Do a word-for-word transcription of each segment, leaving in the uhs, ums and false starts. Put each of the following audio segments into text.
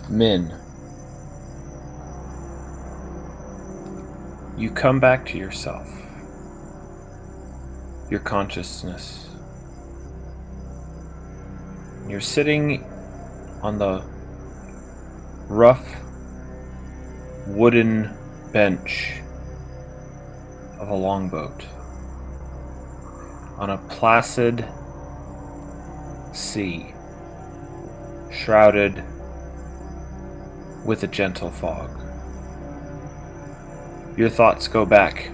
Min, you come back to yourself, your consciousness. You're sitting on the rough wooden bench of a longboat on a placid sea, shrouded with a gentle fog. Your thoughts go back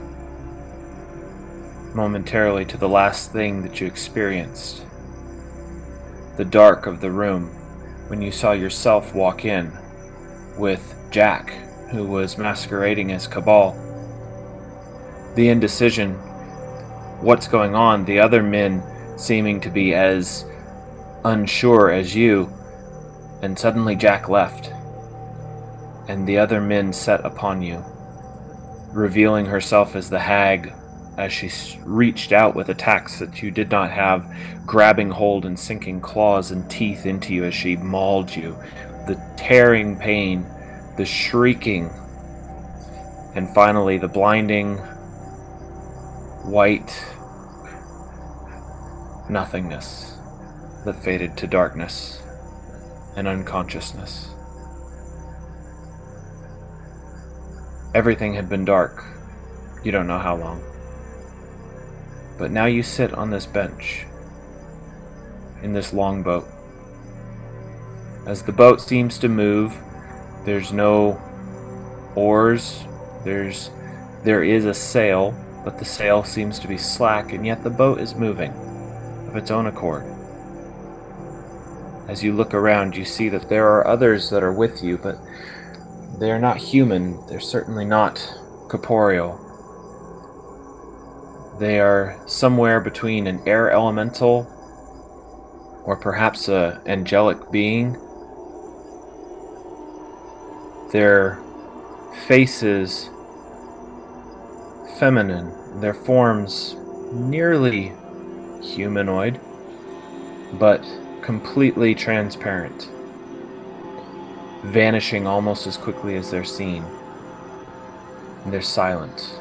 momentarily to the last thing that you experienced, the dark of the room, when you saw yourself walk in with Jack, who was masquerading as Cabal. The indecision, what's going on, the other men seeming to be as unsure as you, and suddenly Jack left, and the other men set upon you, revealing herself as the hag as she reached out with attacks that you did not have, grabbing hold and sinking claws and teeth into you as she mauled you. The tearing pain, the shrieking, and finally the blinding white nothingness that faded to darkness and unconsciousness. Everything had been dark. You don't know how long. But now you sit on this bench, in this longboat. As the boat seems to move, there's no oars, there's there is a sail, but the sail seems to be slack, and yet the boat is moving of its own accord. As you look around, you see that there are others that are with you, but they are not human. They're certainly not corporeal. They are somewhere between an air elemental or perhaps an angelic being. Their faces feminine, their forms nearly humanoid, but completely transparent, vanishing almost as quickly as they're seen. And they're silent.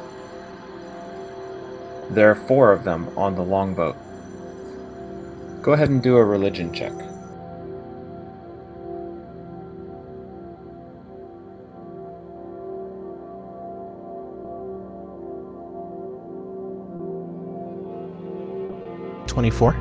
There are four of them on the longboat. Go ahead and do a religion check. twenty-four.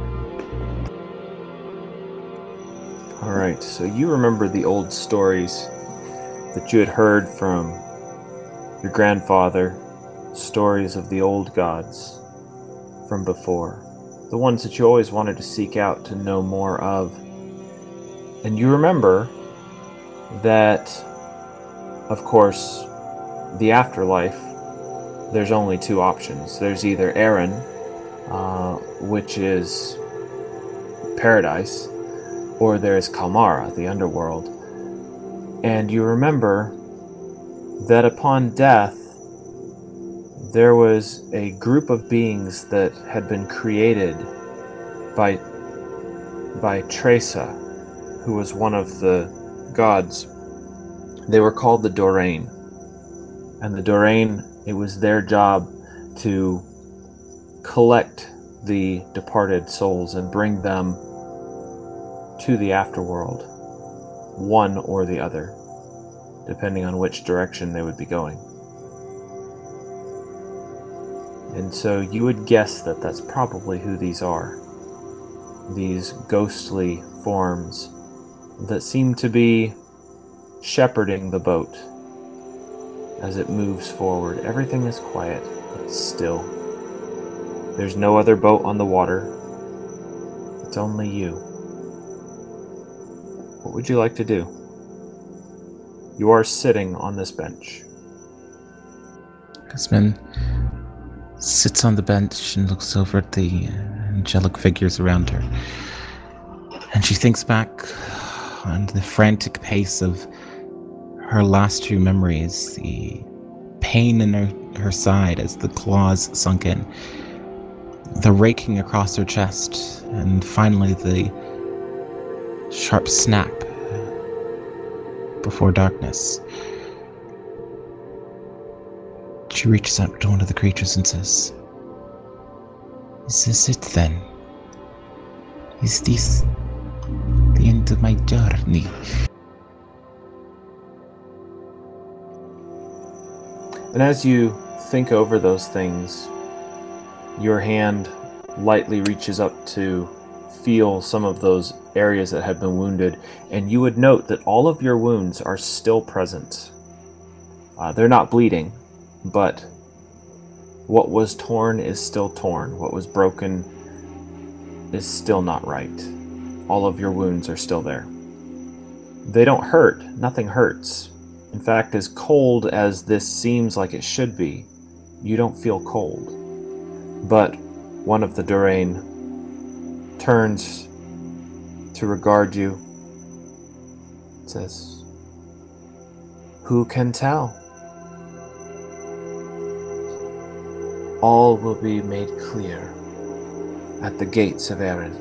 Alright, so you remember the old stories that you had heard from your grandfather, stories of the old gods from before, the ones that you always wanted to seek out to know more of. And you remember that, of course, the afterlife, there's only two options. There's either Erin, uh, which is paradise, or there's Kalmara, the underworld. And you remember that upon death, there was a group of beings that had been created by by Tresa, who was one of the gods. They were called the Dorain. And the Dorain, it was their job to collect the departed souls and bring them to the afterworld, one or the other, depending on which direction they would be going. And so you would guess that that's probably who these are. These ghostly forms that seem to be shepherding the boat as it moves forward. Everything is quiet. It's still. There's no other boat on the water. It's only you. What would you like to do? You are sitting on this bench. Esmond sits on the bench and looks over at the angelic figures around her. And she thinks back on the frantic pace of her last two memories, the pain in her, her side as the claws sunk in, the raking across her chest, and finally the sharp snap before darkness. She reaches out to one of the creatures and says, "Is this it then? Is this the end of my journey?" And as you think over those things, your hand lightly reaches up to feel some of those areas that have been wounded, and you would note that all of your wounds are still present. Uh, they're not bleeding, but what was torn is still torn. What was broken is still not right. All of your wounds are still there. They don't hurt. Nothing hurts. In fact, as cold as this seems like it should be, you don't feel cold. But one of the Durain turns to regard you, says, "Who can tell? All will be made clear at the gates of Erin."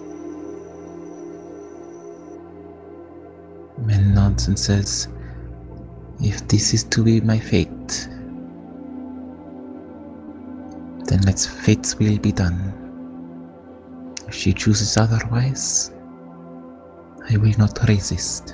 Men nods and says, "If this is to be my fate, then let's fate's will be done. If she chooses otherwise, I will not resist."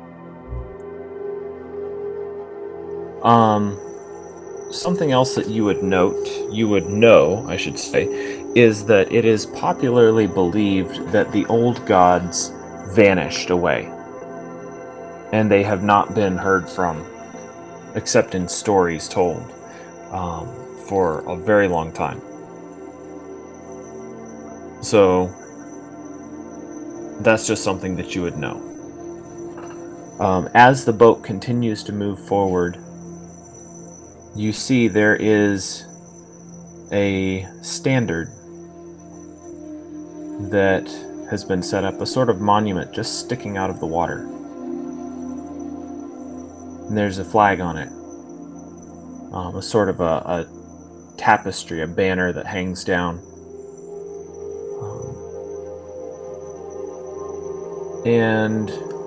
Um, something else that you would note, you would know, I should say, is that it is popularly believed that the old gods vanished away, and they have not been heard from, except in stories told, um, for a very long time. So, that's just something that you would know. Um, as the boat continues to move forward, you see there is a standard that has been set up, a sort of monument just sticking out of the water. And there's a flag on it, um, a sort of a, a tapestry, a banner that hangs down. Um, and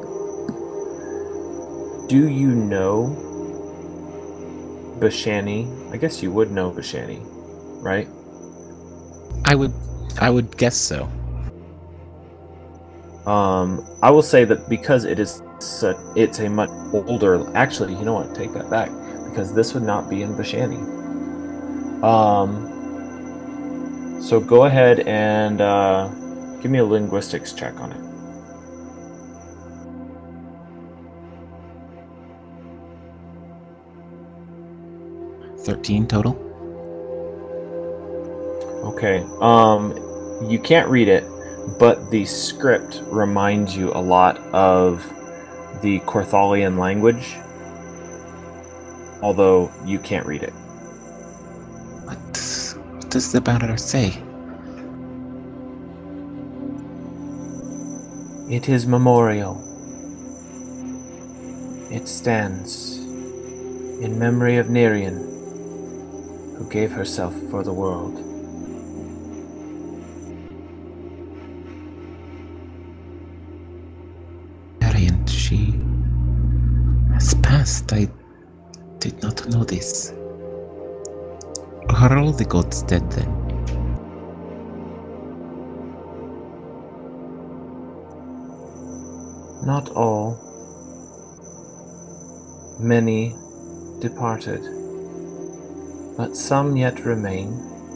do you know Bashani? I guess you would know Bashani, right? I would, I would guess so. Um, I will say that because it is such, it's a much older. Actually, you know what? Take that back, because this would not be in Bashani. Um. So go ahead and uh, give me a linguistics check on it. thirteen total. Okay. Um, you can't read it, but the script reminds you a lot of the Korthalian language, although you can't read it. What, what does the banner say? It is memorial. It stands in memory of Nerian, who gave herself for the world. Variant, she has passed. I did not know this. Are all the gods dead then? Not all. Many departed, but some yet remain.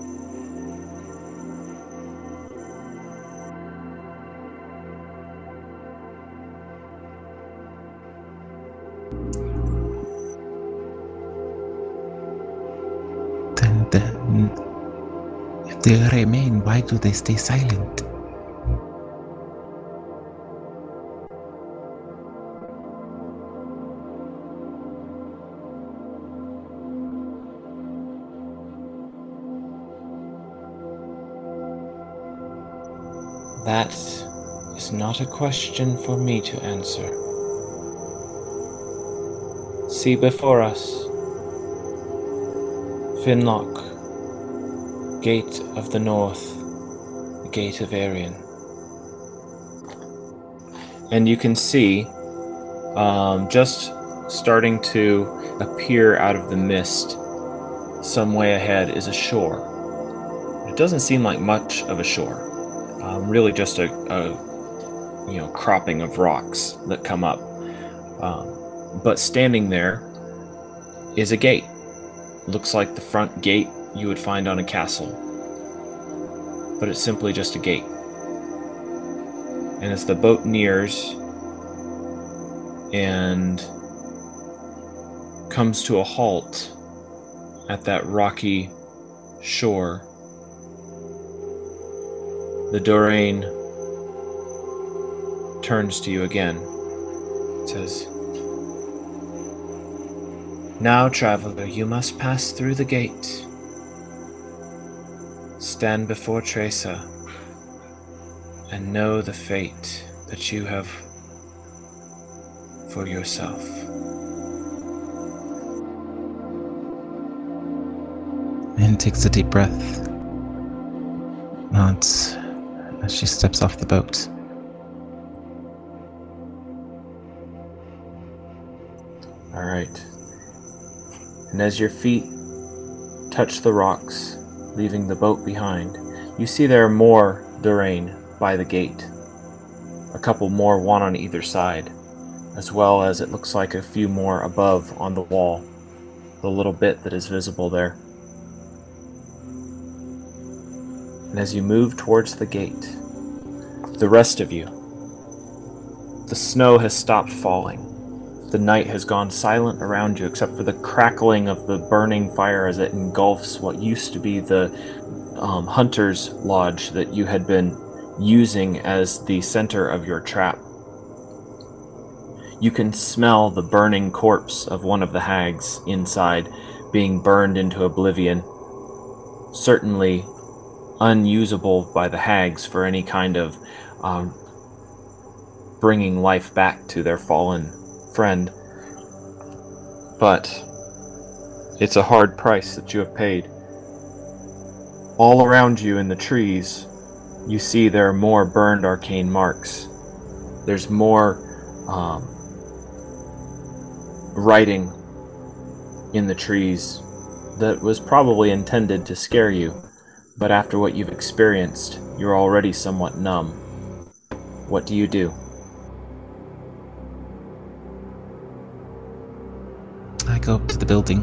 Then, then, if they remain, why do they stay silent? That is not a question for me to answer. See before us, Finlock, Gate of the North, the Gate of Arian. And you can see Um, just starting to appear out of the mist, some way ahead, is a shore. It doesn't seem like much of a shore. Um, really just a, a you know cropping of rocks that come up. Um, but standing there is a gate. Looks like the front gate you would find on a castle. But it's simply just a gate. And as the boat nears and comes to a halt at that rocky shore, the Doraine turns to you again. It says, "Now, traveler, you must pass through the gate. Stand before Tresa and know the fate that you have for yourself." Min takes a deep breath, nods as she steps off the boat. All right. And as your feet touch the rocks, leaving the boat behind, you see there are more Doraine by the gate. A couple more, one on either side, as well as it looks like a few more above on the wall, the little bit that is visible there. And as you move towards the gate, the rest of you, the snow has stopped falling. The night has gone silent around you, except for the crackling of the burning fire as it engulfs what used to be the um, hunter's lodge that you had been using as the center of your trap. You can smell the burning corpse of one of the hags inside, being burned into oblivion. Certainly unusable by the hags for any kind of um, bringing life back to their fallen friend. But it's a hard price that you have paid. All around you in the trees, you see there are more burned arcane marks. There's more um, writing in the trees that was probably intended to scare you, but after what you've experienced, you're already somewhat numb. What do you do? I go up to the building.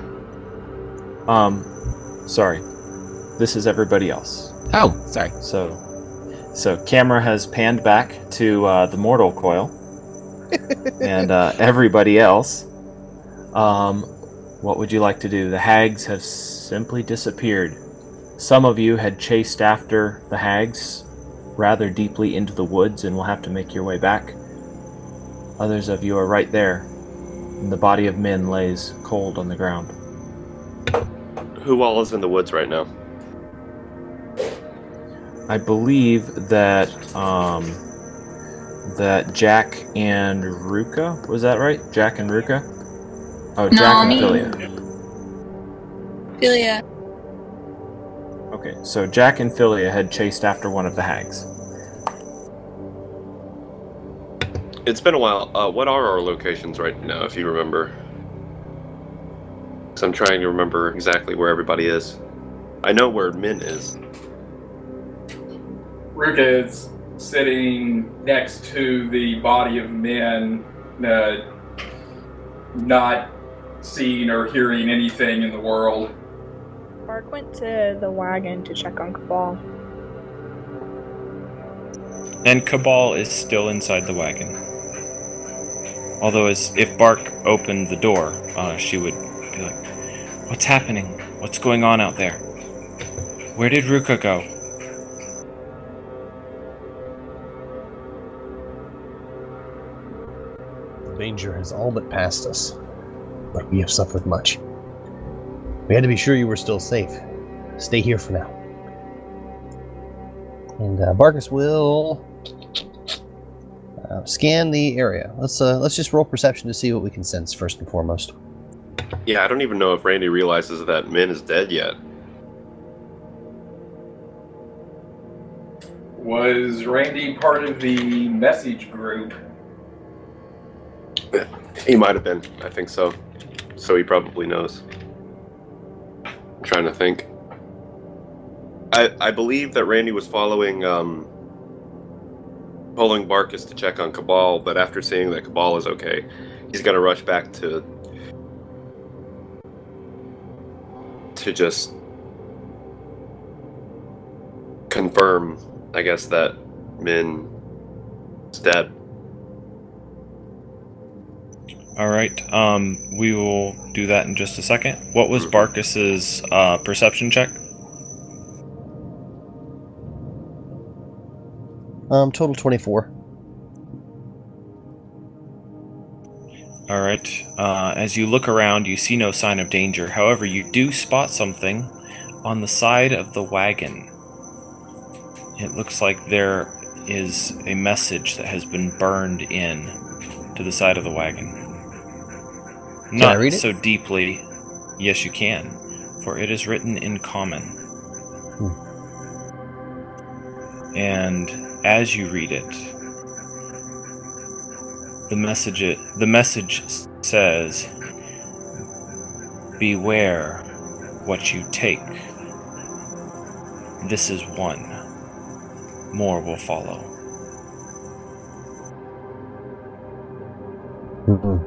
Um, sorry. This is everybody else. Oh, sorry. So, so camera has panned back to uh, the mortal coil, and uh, everybody else. Um, what would you like to do? The hags have simply disappeared. Some of you had chased after the hags rather deeply into the woods and will have to make your way back. Others of you are right there, and the body of Min lays cold on the ground. Who all is in the woods right now? I believe that um, that Jack and Ruka, was that right? Jack and Ruka? Oh, No, Jack and me. Philia. Philia. Okay, so Jack and Philia had chased after one of the hags. It's been a while. Uh, what are our locations right now, if you remember? Because I'm trying to remember exactly where everybody is. I know where Min is. Ruka is sitting next to the body of Min, uh, not seeing or hearing anything in the world. Bark went to the wagon to check on Cabal. And Cabal is still inside the wagon. Although as if Bark opened the door, uh, she would be like, "What's happening? What's going on out there? Where did Ruka go?" The danger has all but passed us, but we have suffered much. We had to be sure you were still safe. Stay here for now. And uh, Barkus will uh, scan the area. Let's uh, let's just roll perception to see what we can sense first and foremost. Yeah, I don't even know if Randy realizes that Min is dead yet. Was Randy part of the message group? He might have been. I think so. So he probably knows. I'm trying to think. I I believe that Randy was following um, following Barkus to check on Cabal, but after seeing that Cabal is okay, he's gonna rush back to to just confirm, I guess, that Min is dead. All right. Um, we will do that in just a second. What was Barkus's uh, perception check? Um, total twenty-four. All right. Uh, as you look around, you see no sign of danger. However, you do spot something on the side of the wagon. It looks like there is a message that has been burned in to the side of the wagon. Can Not I read it? so deeply. Yes, you can, for it is written in common. Hmm. And as you read it, the message it, the message says, "Beware what you take. This is one. More will follow." Mm-hmm.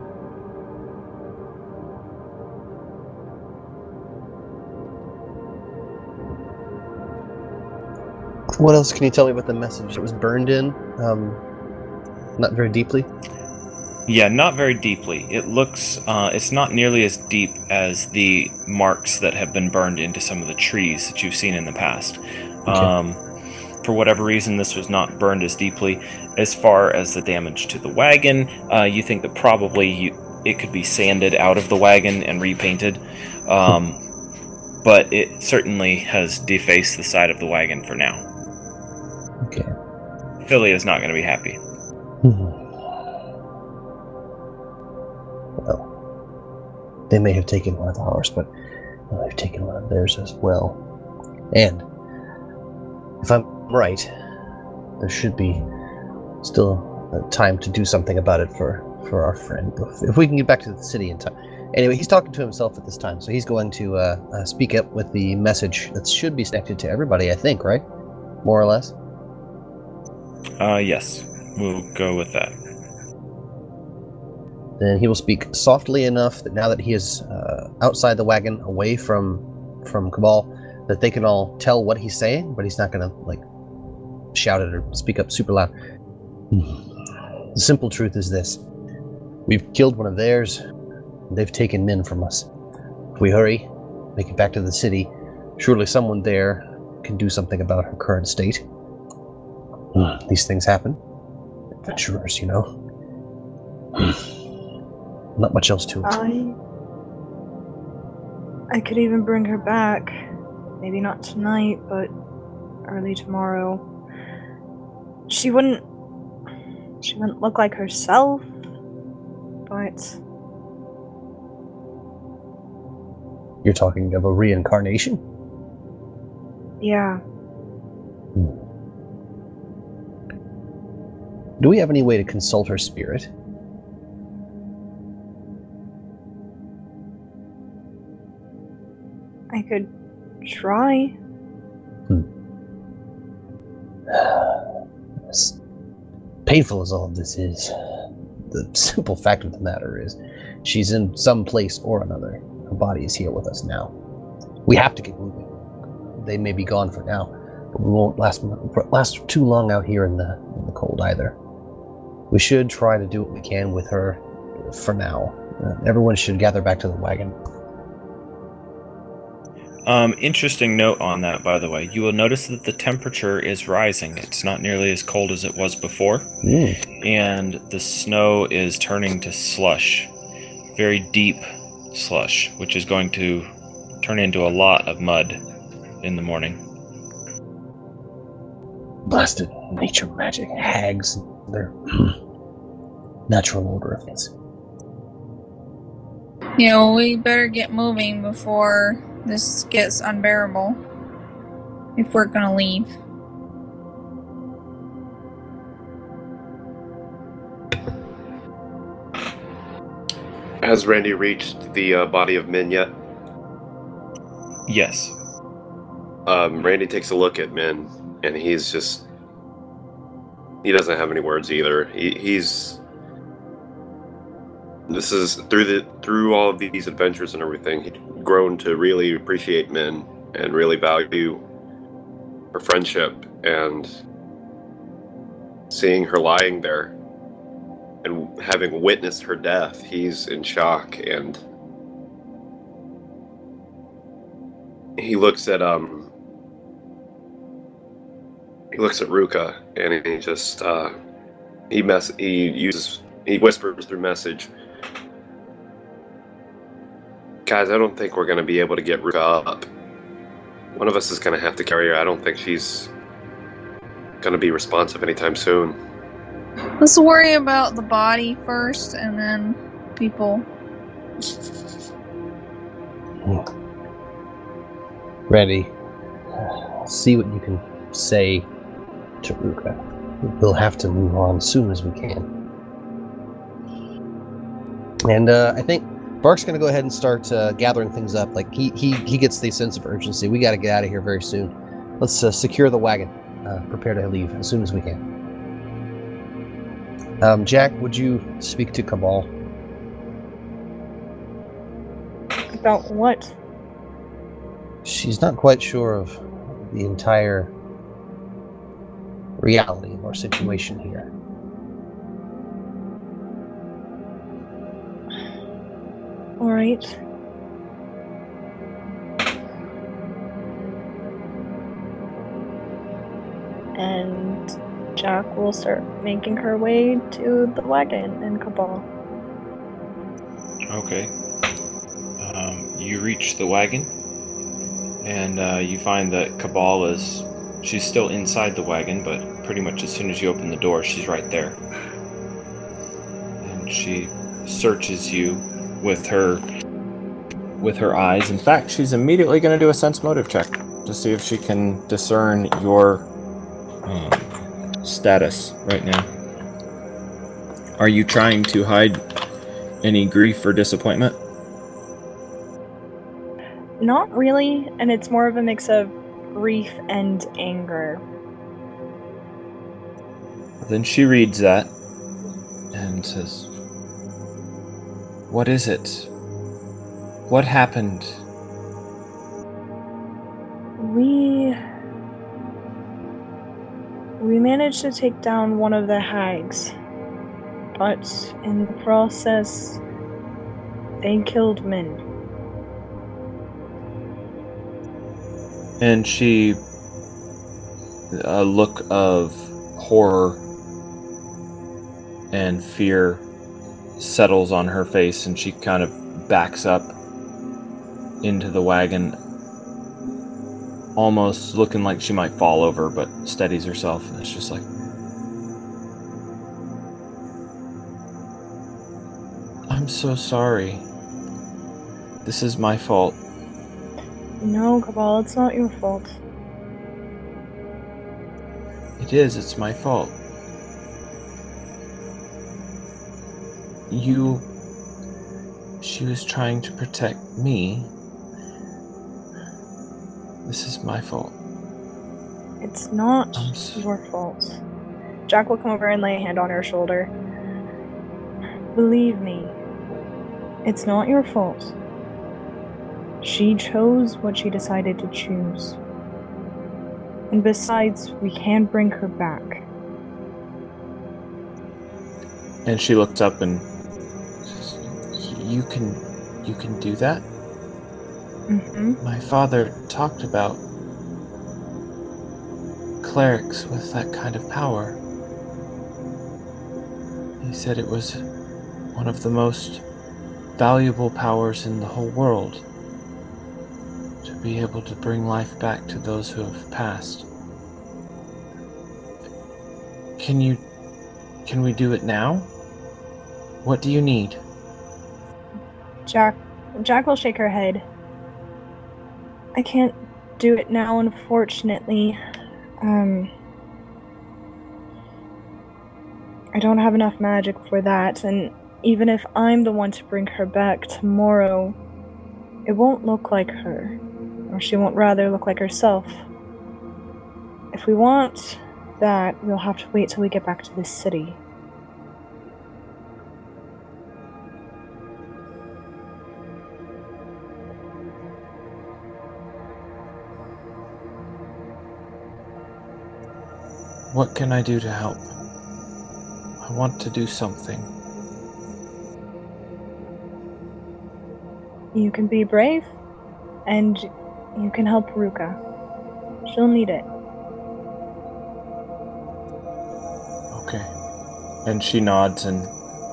What else can you tell me about the message? It was burned in, um, not very deeply. Yeah, not very deeply. It looks, uh, it's not nearly as deep as the marks that have been burned into some of the trees that you've seen in the past. Okay. Um, for whatever reason, this was not burned as deeply. As far as the damage to the wagon, uh, you think that probably you, it could be sanded out of the wagon and repainted. Um, but it certainly has defaced the side of the wagon for now. Okay. Philly is not going to be happy. Well, they may have taken one of ours, but well, they've taken one of theirs as well. And if I'm right, there should be still uh, time to do something about it for, for our friend. If we can get back to the city in time. Anyway, he's talking to himself at this time, so he's going to uh, uh, speak up with the message that should be connected to everybody, I think, right? More or less? Uh, yes, we'll go with that. Then he will speak softly enough that now that he is uh, outside the wagon, away from from Cabal, that they can all tell what he's saying, but he's not going to like shout it or speak up super loud. The simple truth is this: we've killed one of theirs. They've taken Min from us. If we hurry, make it back to the city, surely someone there can do something about her current state. These things happen. Adventurers, you know. Not much else to it. I... I could even bring her back. Maybe not tonight, but early tomorrow. She wouldn't... She wouldn't look like herself, but... You're talking of a reincarnation? Yeah. Hmm. Do we have any way to consult her spirit? I could try. Hmm. As painful as all of this is, the simple fact of the matter is, she's in some place or another. Her body is here with us now. We have to get moving. They may be gone for now, but we won't last last too long out here in the in the cold either. We should try to do what we can with her for now. Uh, everyone should gather back to the wagon. Um, interesting note on that, by the way. You will notice that the temperature is rising. It's not nearly as cold as it was before. Mm. And the snow is turning to slush. Very deep slush, which is going to turn into a lot of mud in the morning. Blasted nature magic. Hags. Their natural order of things. You know, we better get moving before this gets unbearable. If we're gonna leave. Has Randy reached the uh, body of Min yet? Yes. Um, Randy takes a look at Min, and he's just... He doesn't have any words either. He, he's... This is, through the through all of these adventures and everything, he's grown to really appreciate Min and really value her friendship, and seeing her lying there and having witnessed her death, he's in shock, and he looks at um he looks at Ruka, and he just uh he mess he uses he whispers through message, guys, I don't think we're gonna be able to get Ruka up. One of us is gonna have to carry her. I don't think she's gonna be responsive anytime soon. Let's worry about the body first, and then people. Randy, see what you can say to Ruka. We'll have to move on as soon as we can. And uh, I think Bark's going to go ahead and start uh, gathering things up. Like he, he he gets the sense of urgency. We got to get out of here very soon. Let's uh, secure the wagon. Uh, prepare to leave as soon as we can. Um, Jack, would you speak to Cabal? About what? She's not quite sure of the entire reality of our situation here. All right. And Jack will start making her way to the wagon and Cabal. Okay. Um, you reach the wagon, and uh, you find that Cabal is... She's still inside the wagon, but pretty much as soon as you open the door, she's right there. And she searches you with her with her eyes. In fact, she's immediately going to do a sense motive check to see if she can discern your um, status right now. Are you trying to hide any grief or disappointment? Not really, and it's more of a mix of grief and anger. Then she reads that and says, "What is it? What happened?" We... We managed to take down one of the hags, but in the process, they killed Min. And she, a look of horror and fear settles on her face, and she kind of backs up into the wagon, almost looking like she might fall over, but steadies herself, and it's just like, "I'm so sorry. This is my fault." No, Cabal, it's not your fault. It is, it's my fault. You... She was trying to protect me. This is my fault. It's not I'm so- your fault. Jack will come over and lay a hand on her shoulder. Believe me, it's not your fault. She chose what she decided to choose. And besides, we can bring her back. And she looks up and says, You can... You can do that? Mm-hmm. My father talked about clerics with that kind of power. He said it was one of the most valuable powers in the whole world, to be able to bring life back to those who have passed. Can you... Can we do it now? What do you need? Jack, Jack will shake her head. I can't do it now, unfortunately. Um, I don't have enough magic for that, and even if I'm the one to bring her back tomorrow, it won't look like her, or she won't rather look like herself. If we want that, we'll have to wait till we get back to this city. What can I do to help? I want to do something. You can be brave, and you can help Ruka. She'll need it. Okay. And she nods and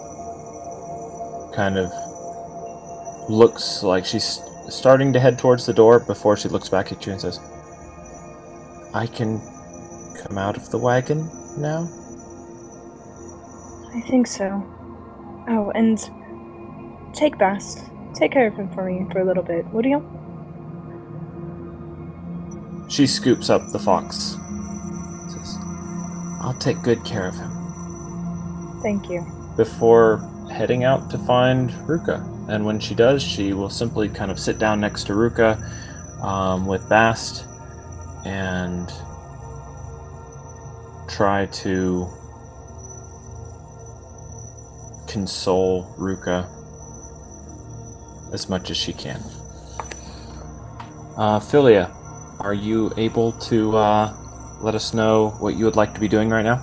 kind of looks like she's starting to head towards the door before she looks back at you and says, I can come out of the wagon now? I think so. Oh, and take Bast. Take care of him for me for a little bit, would you? She scoops up the fox. Says, I'll take good care of him. Thank you. Before heading out to find Ruka. And when she does, she will simply kind of sit down next to Ruka um, with Bast and try to console Ruka as much as she can. Uh, Philia, are you able to uh, let us know what you would like to be doing right now?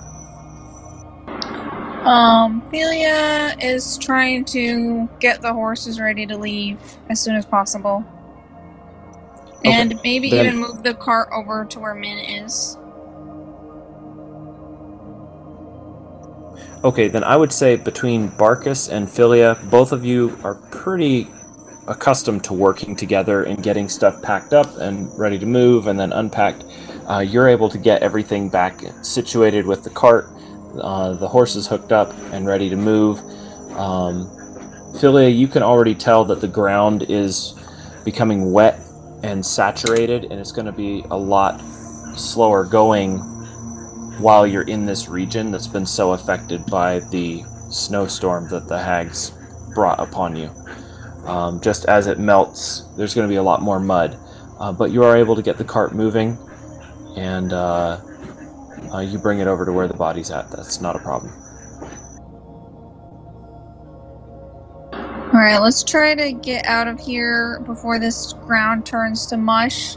Um, Philia is trying to get the horses ready to leave as soon as possible. Okay, And maybe then- even move the cart over to where Min is. Okay, then I would say between Barkus and Philia, both of you are pretty accustomed to working together and getting stuff packed up and ready to move and then unpacked. Uh, you're able to get everything back situated with the cart, uh, the horses hooked up and ready to move. Um, Philia, you can already tell that the ground is becoming wet and saturated, and it's going to be a lot slower going while you're in this region that's been so affected by the snowstorm that the hags brought upon you. Um, just as it melts, there's going to be a lot more mud. Uh, but you are able to get the cart moving, and uh, uh, you bring it over to where the body's at. That's not a problem. Alright, let's try to get out of here before this ground turns to mush.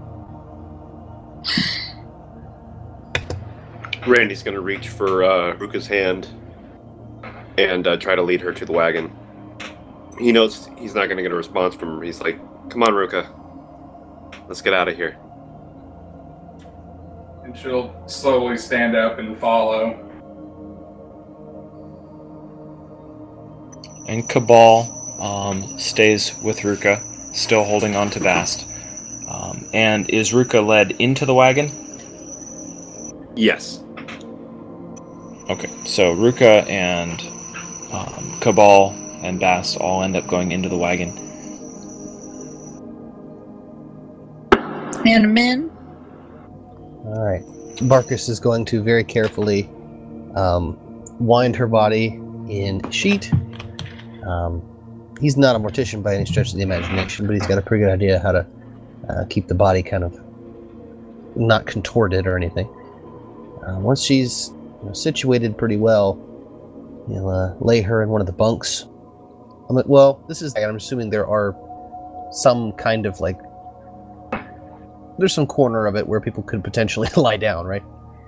Randy's going to reach for uh, Ruka's hand and uh, try to lead her to the wagon. He knows he's not going to get a response from her. He's like, come on, Ruka. Let's get out of here. And she'll slowly stand up and follow. And Cabal um, stays with Ruka, still holding on to Bast. Um, and is Ruka led into the wagon? Yes. Okay, so Ruka and um, Cabal and Bast all end up going into the wagon. And Min? Alright. Barkus is going to very carefully um, wind her body in a sheet. Um, he's not a mortician by any stretch of the imagination, but he's got a pretty good idea how to uh, keep the body kind of not contorted or anything. Uh, once she's you know, situated pretty well, he'll uh, lay her in one of the bunks. I'm like, well, this is. I'm assuming there are some kind of like. There's some corner of it where people could potentially lie down, right?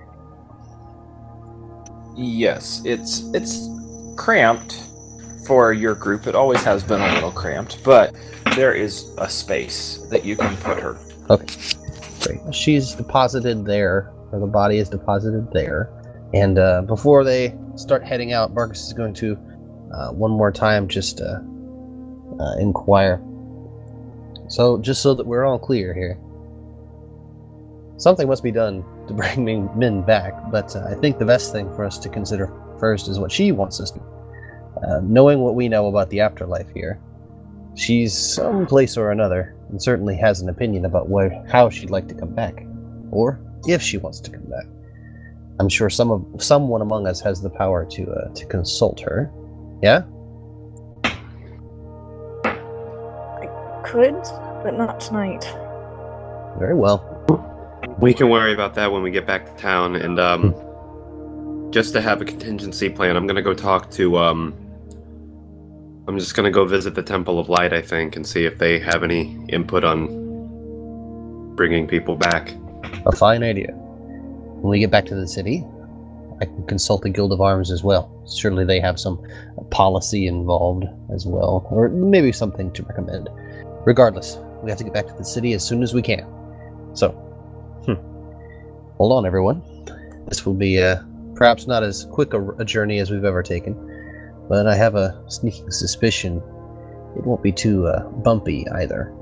Yes, it's it's cramped for your group. It always has been a little cramped, but there is a space that you can put her. Okay, great. She's deposited there, or the body is deposited there. And uh, before they start heading out, Barkus is going to, uh, one more time, just uh, uh, inquire. So, just so that we're all clear here, something must be done to bring Min, Min back, but uh, I think the best thing for us to consider first is what she wants us to do. Uh, knowing what we know about the afterlife here, she's someplace or another, and certainly has an opinion about where, how she'd like to come back, or if she wants to come back. I'm sure some of someone among us has the power to uh, to consult her. Yeah? could, but not tonight. Very well. We can worry about that when we get back to town. And um, just to have a contingency plan, I'm going to go talk to... Um, I'm just going to go visit the Temple of Light, I think, and see if they have any input on bringing people back. A fine idea. When we get back to the city, I can consult the Guild of Arms as well. Surely they have some policy involved as well, or maybe something to recommend. Regardless, we have to get back to the city as soon as we can. So, hmm. hold on, everyone. This will be uh, perhaps not as quick a, a journey as we've ever taken, but I have a sneaking suspicion it won't be too uh, bumpy either.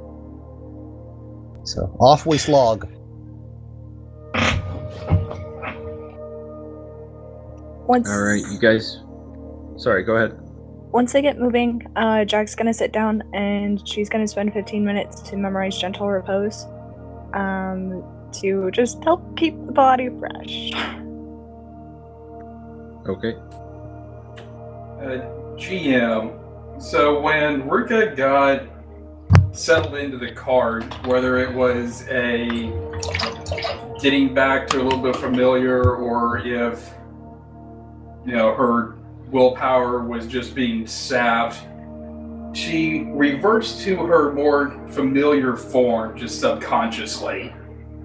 So, off we slog. Once, All right, you guys. Sorry, go ahead. Once they get moving, uh, Jack's gonna sit down and she's gonna spend fifteen minutes to memorize Gentle Repose, um, to just help keep the body fresh. Okay. Uh, G M, so when Ruka got settled into the card, whether it was a getting back to a little bit familiar, or if, you know, her willpower was just being sapped, she reverts to her more familiar form just subconsciously.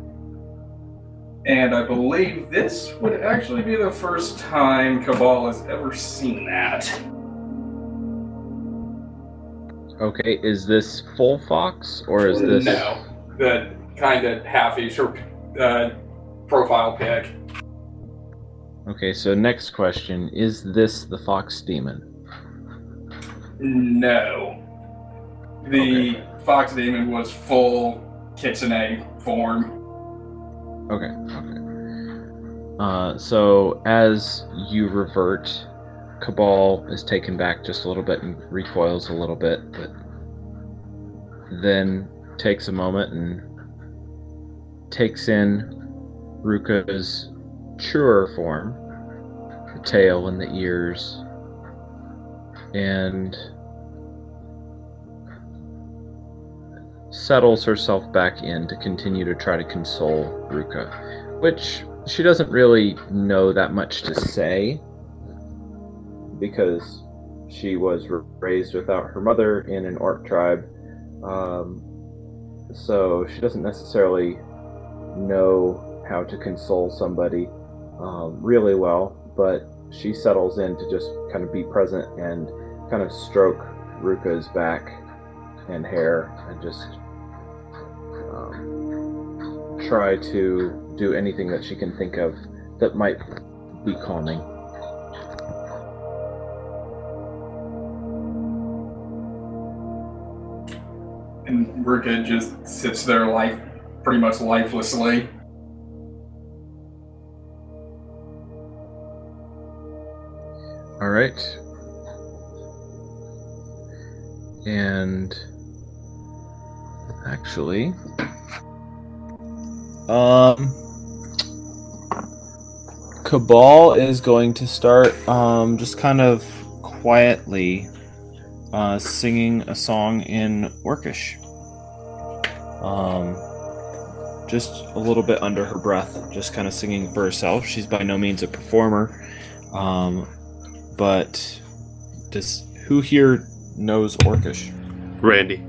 And I believe this would actually be the first time Cabal has ever seen that. Okay, is this full Fox, or is this... No, the kind of half-ish or uh, profile pic. Okay, so next question, is this the Fox Demon? No. The Okay. Fox Demon was full Kitsune form. Okay, okay. Uh, so as you revert, Cabal is taken back just a little bit and recoils a little bit, but then takes a moment and takes in Ruka's truer form, the tail and the ears, and settles herself back in to continue to try to console Ruka, which she doesn't really know that much to say because she was raised without her mother in an orc tribe, um, so she doesn't necessarily know how to console somebody um, really well, but she settles in to just kind of be present and kind of stroke Ruka's back and hair and just um, try to do anything that she can think of that might be calming. And Ruka just sits there life, pretty much lifelessly. All right. And actually, um, Cabal is going to start um, just kind of quietly uh, singing a song in Orcish. Um, just a little bit under her breath, just kind of singing for herself. She's by no means a performer. Um, But does who here knows Orcish? Randy.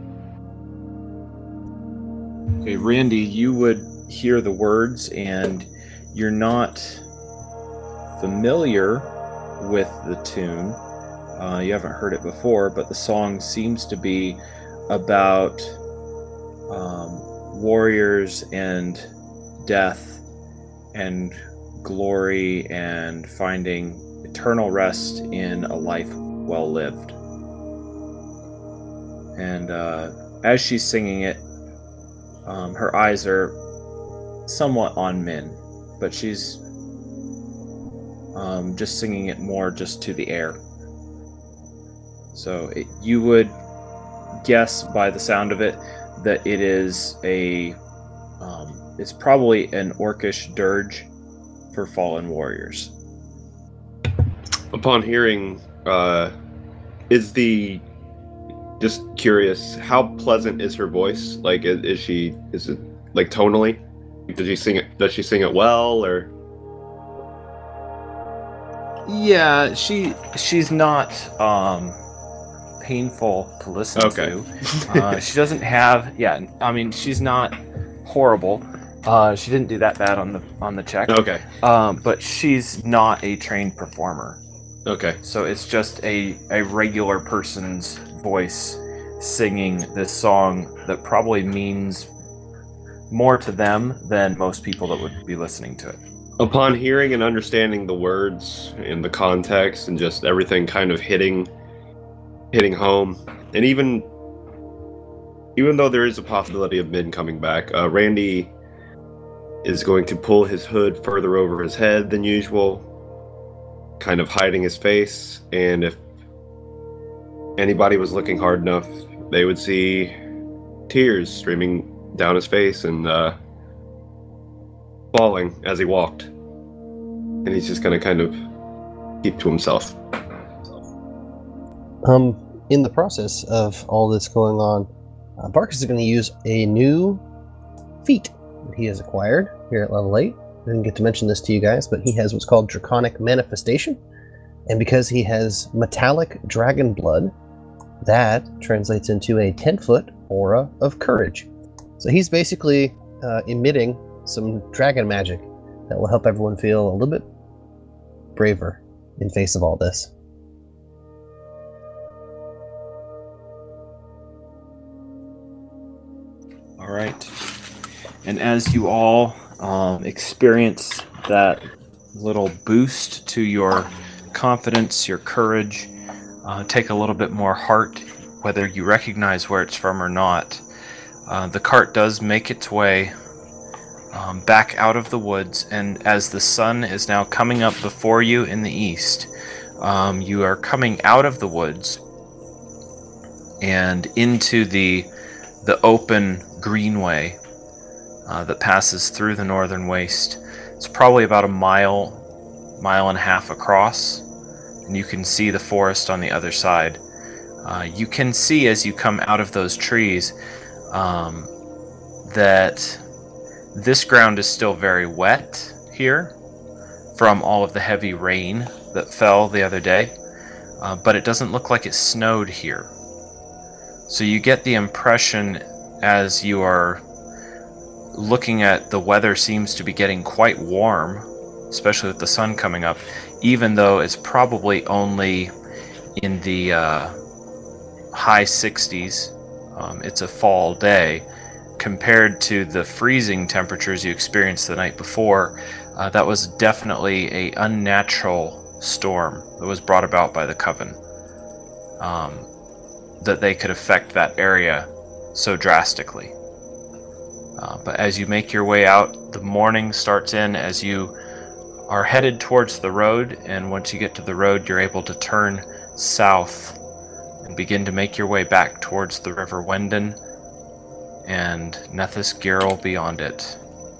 Okay, Randy, you would hear the words and you're not familiar with the tune. Uh, you haven't heard it before, but the song seems to be about um, warriors and death and glory and finding eternal rest in a life well lived. And uh, as she's singing it, um, her eyes are somewhat on Min, but she's um, just singing it more just to the air. So it, you would guess by the sound of it that it is a, um, it's probably an Orcish dirge for fallen warriors. Upon hearing, uh, is the Just curious, how pleasant is her voice? Like, is, is she? Is it like tonally? Does she sing it? Does she sing it well, or? Yeah, she she's not um, painful to listen Okay. to. Uh, she doesn't have. Yeah, I mean, she's not horrible. Uh, she didn't do that bad on the on the check. Okay. Um, but she's not a trained performer. Okay. So it's just a, a regular person's voice singing this song that probably means more to them than most people that would be listening to it. Upon hearing and understanding the words and the context and just everything kind of hitting hitting home, and even even though there is a possibility of Min coming back, uh, Randy is going to pull his hood further over his head than usual, kind of hiding his face, and if anybody was looking hard enough, they would see tears streaming down his face and uh, falling as he walked. And he's just going to kind of keep to himself. Um, in the process of all this going on, uh, Barkus is going to use a new feat that he has acquired here at level eight. I didn't get to mention this to you guys, but he has what's called Draconic Manifestation. And because he has metallic dragon blood, that translates into a ten-foot aura of courage. So he's basically uh, emitting some dragon magic that will help everyone feel a little bit braver in face of all this. All right. And as you all um, experience that little boost to your confidence, your courage, uh, take a little bit more heart, whether you recognize where it's from or not, uh, the cart does make its way um, back out of the woods, and as the sun is now coming up before you in the east, um, you are coming out of the woods and into the the open greenway uh, that passes through the northern waste. It's probably about a mile, mile and a half across, and you can see the forest on the other side. Uh, you can see as you come out of those trees um, that this ground is still very wet here from all of the heavy rain that fell the other day, uh, but it doesn't look like it snowed here. So you get the impression as you are looking at the weather seems to be getting quite warm, especially with the sun coming up, even though it's probably only in the uh, high sixties. Um, it's a fall day compared to the freezing temperatures you experienced the night before. Uh, that was definitely a unnatural storm that was brought about by the Coven. Um, that they could affect that area so drastically. Uh, but as you make your way out, the morning starts in as you are headed towards the road, and once you get to the road, you're able to turn south and begin to make your way back towards the River Wendon and Nethys Girl beyond it.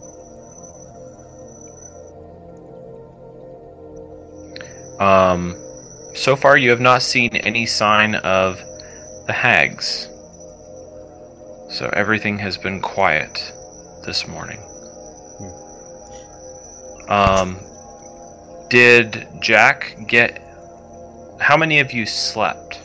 Um, so far, you have not seen any sign of the hags. So everything has been quiet this morning. Um, did Jack get... How many of you slept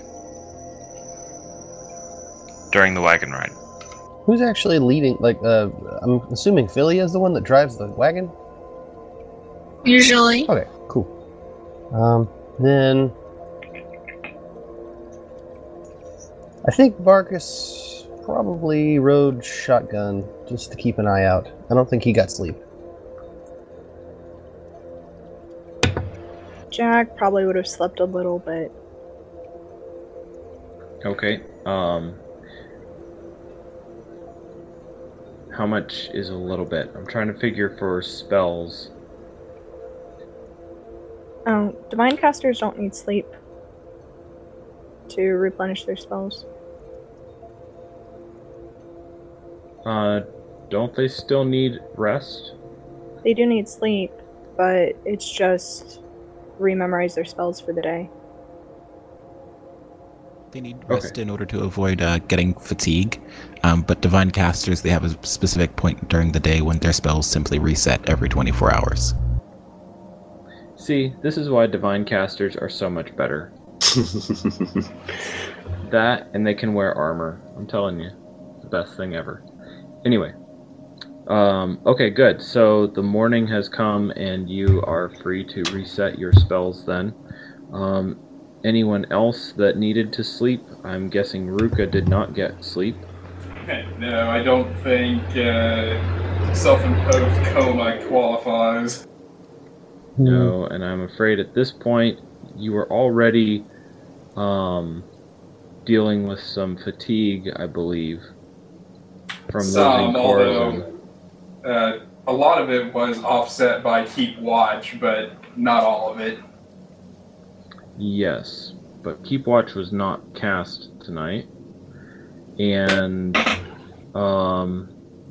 during the wagon ride? Who's actually leading? Like, uh, I'm assuming Philly is the one that drives the wagon? Usually. Okay, cool. Um, then... I think Barkus probably rode shotgun just to keep an eye out. I don't think he got sleep. Jack probably would have slept a little bit. Okay. Um, how much is a little bit? I'm trying to figure for spells. Um, divine casters don't need sleep to replenish their spells. Uh, don't they still need rest? They do need sleep, but it's just rememorize their spells for the day. They need rest in order to avoid uh, getting fatigue. Um, but divine casters, they have a specific point during the day when their spells simply reset every twenty-four hours. See, this is why divine casters are so much better. That, and they can wear armor. I'm telling you, it's the best thing ever. Anyway, um, okay, good. So the morning has come, and you are free to reset your spells. Then, um, anyone else that needed to sleep? I'm guessing Ruka did not get sleep. No, I don't think uh, self-imposed coma qualifies. No, and I'm afraid at this point you are already um, dealing with some fatigue, I believe, from Some, losing although uh, a lot of it was offset by Keep Watch, but not all of it. Yes, but Keep Watch was not cast tonight, and um,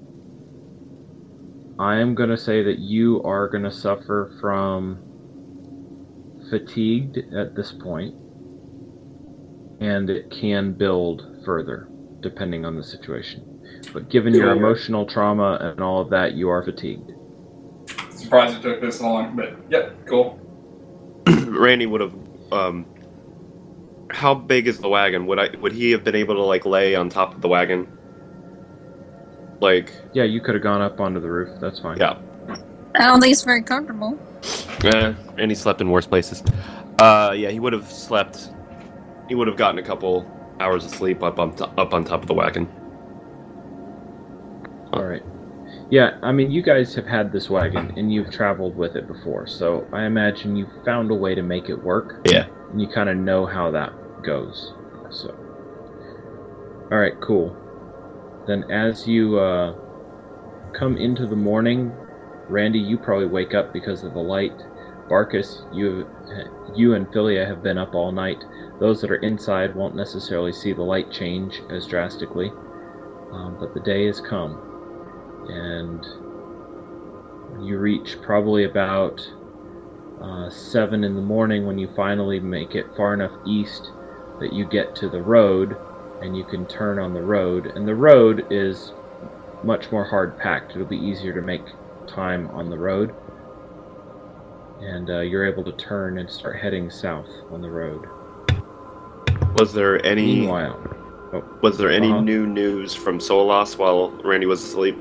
I am going to say that you are going to suffer from fatigued at this point, and it can build further, depending on the situation. But given your emotional trauma and all of that, you are fatigued. Surprised it took this long, but yep, cool. Randy would have. Um, how big is the wagon? Would I? Would he have been able to like lay on top of the wagon? Like. Yeah, you could have gone up onto the roof. That's fine. Yeah. I don't think it's very comfortable. Eh, and he slept in worse places. Uh, yeah, he would have slept. He would have gotten a couple hours of sleep up on to, up on top of the wagon. All right. Yeah, I mean, you guys have had this wagon, and you've traveled with it before, so I imagine you found a way to make it work. Yeah. And you kind of know how that goes. So. All right, cool. Then as you uh, come into the morning, Randy, you probably wake up because of the light. Barkus, you, you and Philia have been up all night. Those that are inside won't necessarily see the light change as drastically, um, but the day has come. And you reach probably about uh, seven in the morning when you finally make it far enough east that you get to the road and you can turn on the road. And the road is much more hard packed. It'll be easier to make time on the road. And uh, you're able to turn and start heading south on the road. Was there any? Meanwhile, oh, was there any uh-huh. new news from Solas while Randy was asleep?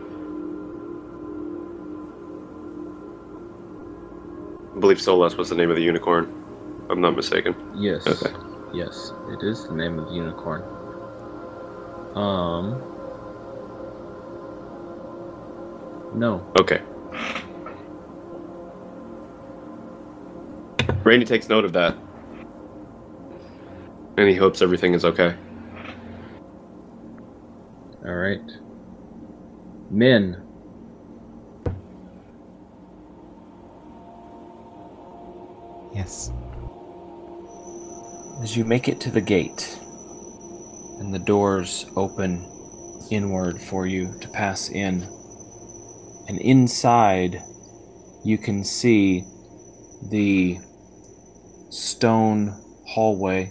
I believe Solas was the name of the unicorn, if I'm not mistaken. Yes. Okay. Yes, it is the name of the unicorn. Um. No. Okay. Randy takes note of that. And he hopes everything is okay. Alright. Min. Yes. As you make it to the gate, and the doors open inward for you to pass in, and inside you can see the stone hallway.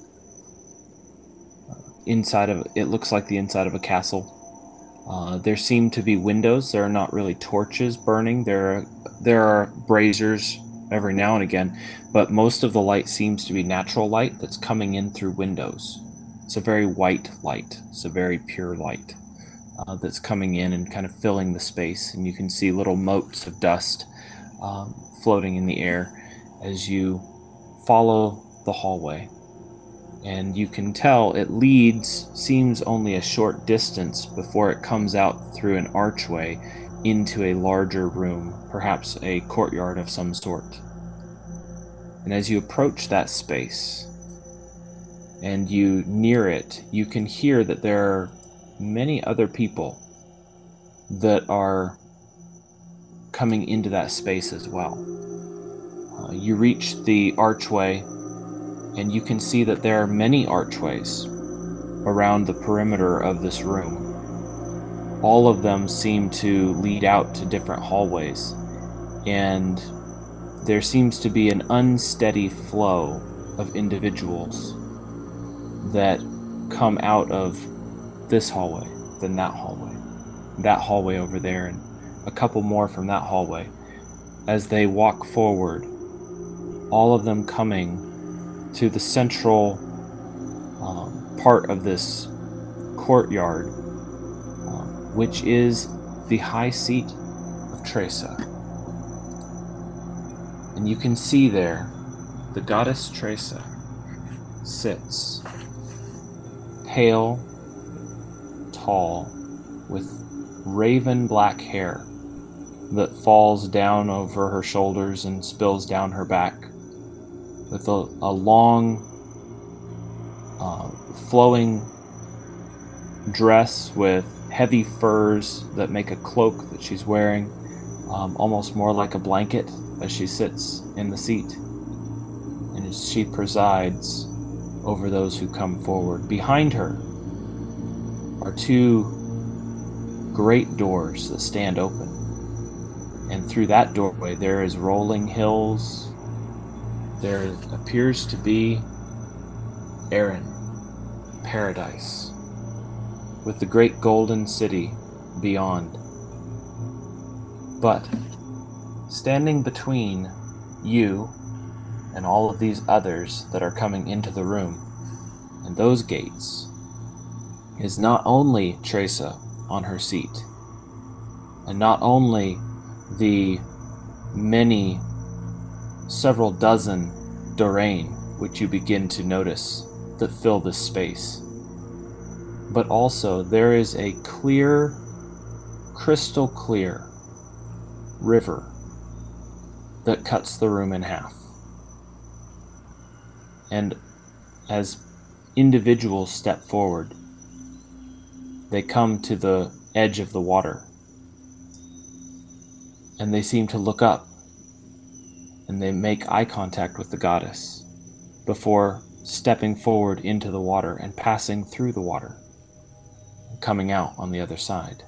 Inside of it looks like the inside of a castle. Uh, there seem to be windows. There are not really torches burning. There are, there are braziers every now and again, but most of the light seems to be natural light that's coming in through windows. It's a very white light. It's a very pure light uh, that's coming in and kind of filling the space, and you can see little motes of dust um, floating in the air as you follow the hallway. And you can tell it leads, seems only a short distance before it comes out through an archway into a larger room, perhaps a courtyard of some sort. And as you approach that space and you near it, you can hear that there are many other people that are coming into that space as well. Uh, you reach the archway, and you can see that there are many archways around the perimeter of this room. All of them seem to lead out to different hallways, and there seems to be an unsteady flow of individuals that come out of this hallway, then that hallway, that hallway over there, and a couple more from that hallway. As they walk forward, all of them coming to the central um, part of this courtyard, um, which is the high seat of Tresa. And you can see there, the goddess Tresa sits, pale, tall, with raven black hair that falls down over her shoulders and spills down her back, with a, a long, uh, flowing dress with heavy furs that make a cloak that she's wearing, um, almost more like a blanket as she sits in the seat. And as she presides over those who come forward. Behind her are two great doors that stand open. And through that doorway there is rolling hills. There appears to be Erin, paradise, with the great golden city beyond. But standing between you and all of these others that are coming into the room and those gates is not only Tresa on her seat, and not only the many, several dozen Doraine which you begin to notice that fill this space, but also there is a clear, crystal clear river that cuts the room in half. And as individuals step forward, they come to the edge of the water, and they seem to look up, and they make eye contact with the goddess before stepping forward into the water and passing through the water and coming out on the other side.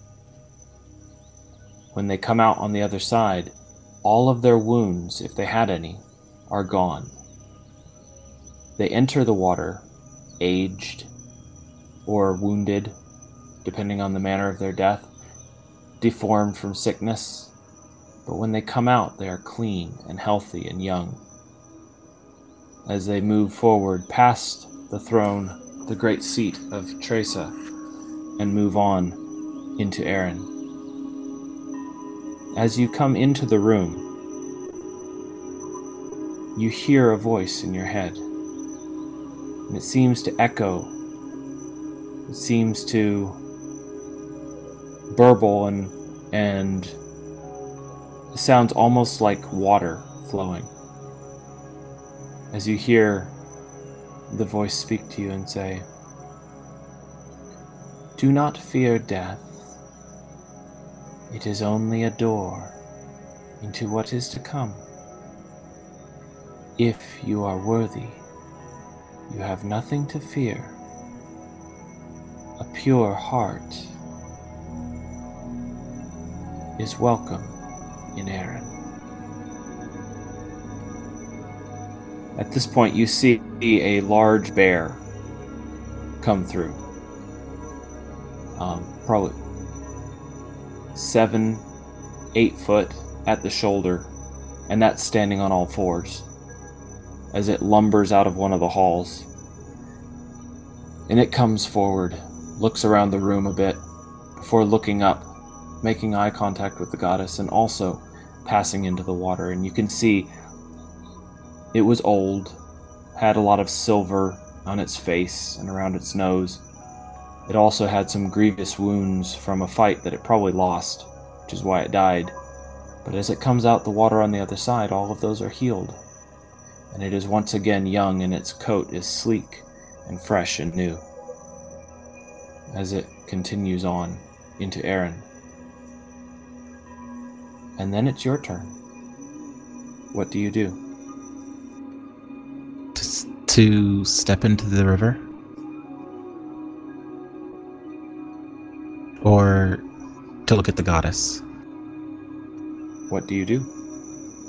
When they come out on the other side, all of their wounds, if they had any, are gone. They enter the water aged or wounded, depending on the manner of their death, deformed from sickness, but when they come out, they are clean and healthy and young. As they move forward past the throne, the great seat of Tresa, and move on into Erin. As you come into the room, you hear a voice in your head, and it seems to echo, it seems to burble, and and it sounds almost like water flowing. As you hear the voice speak to you and say, "Do not fear death. It is only a door into what is to come. If you are worthy, you have nothing to fear. A pure heart is welcome in Erin." At this point, you see a large bear come through. Um, probably seven, eight foot at the shoulder, and that's standing on all fours as it lumbers out of one of the halls. And it comes forward, looks around the room a bit before looking up, making eye contact with the goddess, and also passing into the water. And you can see it was old, had a lot of silver on its face and around its nose. It also had some grievous wounds from a fight that it probably lost, which is why it died. But as it comes out the water on the other side, all of those are healed. And it is once again young, and its coat is sleek and fresh and new. As it continues on into Erin. And then it's your turn. What do you do? To, to step into the river? Or to look at the goddess? What do you do?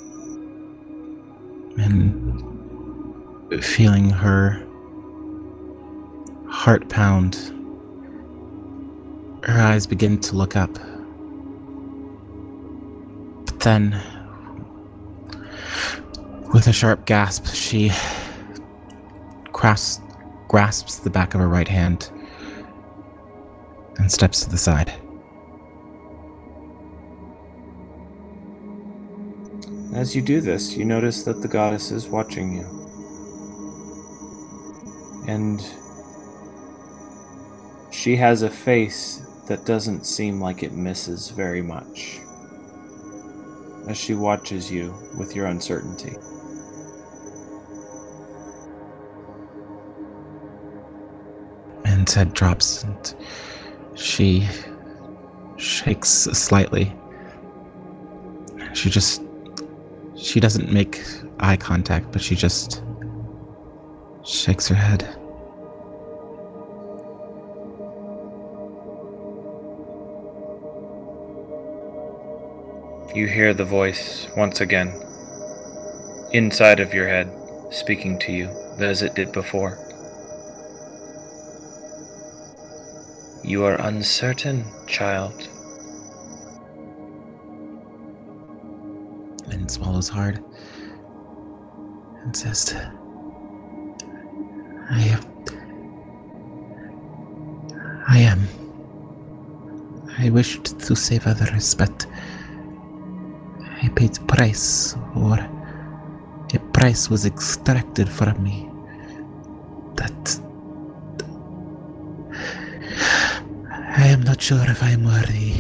And feeling her heart pound. Her eyes begin to look up. But then, with a sharp gasp, she grasps, grasps the back of her right hand and steps to the side. As you do this, you notice that the goddess is watching you. And she has a face that doesn't seem like it misses very much as she watches you with your uncertainty. And head drops and she shakes slightly. She just... She doesn't make eye contact, but she just shakes her head. You hear the voice once again, inside of your head, speaking to you as it did before. You are uncertain, child. And swallows hard and says, I am. I am. I wished to save others, but I paid a price, or a price was extracted from me. That I am not sure if I am worthy.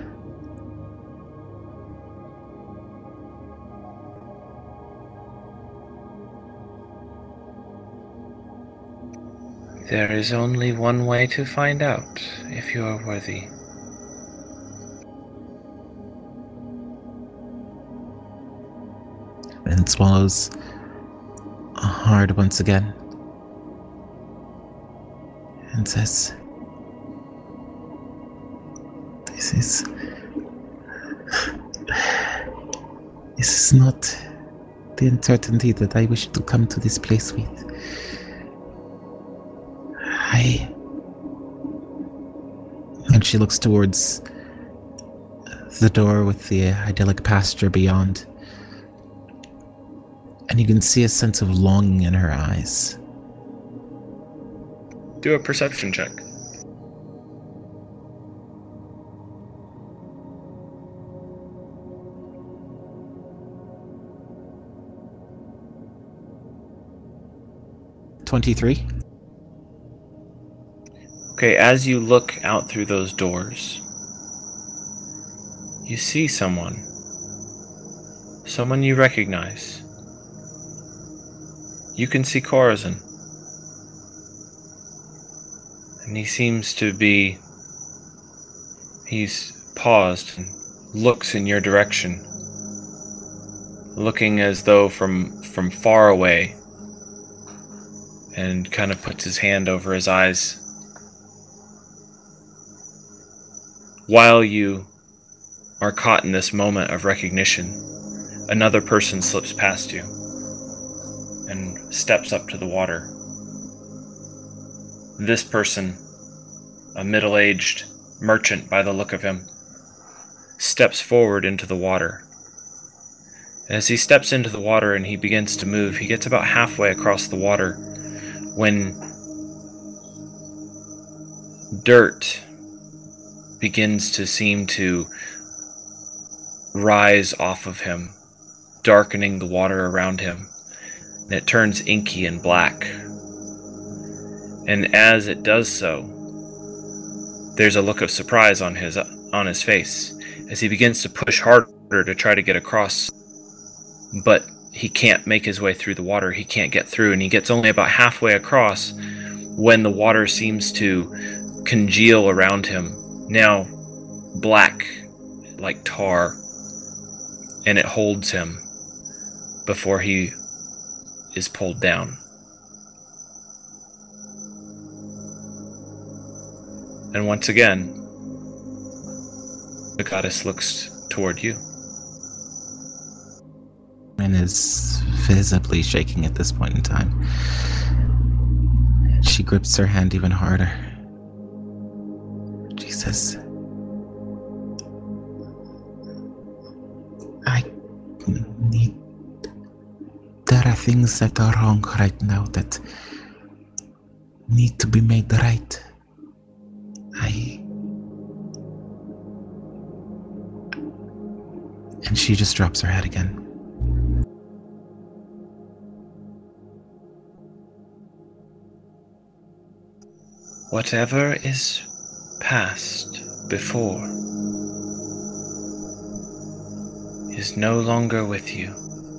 There is only one way to find out if you are worthy. And swallows hard once again and says, This is... This is not the uncertainty that I wish to come to this place with. I... And she looks towards the door with the idyllic pasture beyond. And you can see a sense of longing in her eyes. Do a perception check. twenty-three. Okay, as you look out through those doors, you see someone. Someone you recognize. You can see Corazon. And he seems to be... He's paused and looks in your direction. Looking as though from, from far away. And kind of puts his hand over his eyes. While you are caught in this moment of recognition, another person slips past you and steps up to the water. This person, a middle-aged merchant by the look of him, steps forward into the water. As he steps into the water and he begins to move, he gets about halfway across the water when dirt begins to seem to rise off of him, darkening the water around him. And it turns inky and black. And as it does so, there's a look of surprise on his on his face as he begins to push harder to try to get across. But he can't make his way through the water. He can't get through, and he gets only about halfway across when the water seems to congeal around him. Now black like tar, and it holds him before he is pulled down. And once again, the goddess looks toward you. And is visibly shaking at this point in time. She she grips her hand even harder. She says, I need... There are things that are wrong right now that need to be made right. I... And she just drops her head again. Whatever is past before is no longer with you.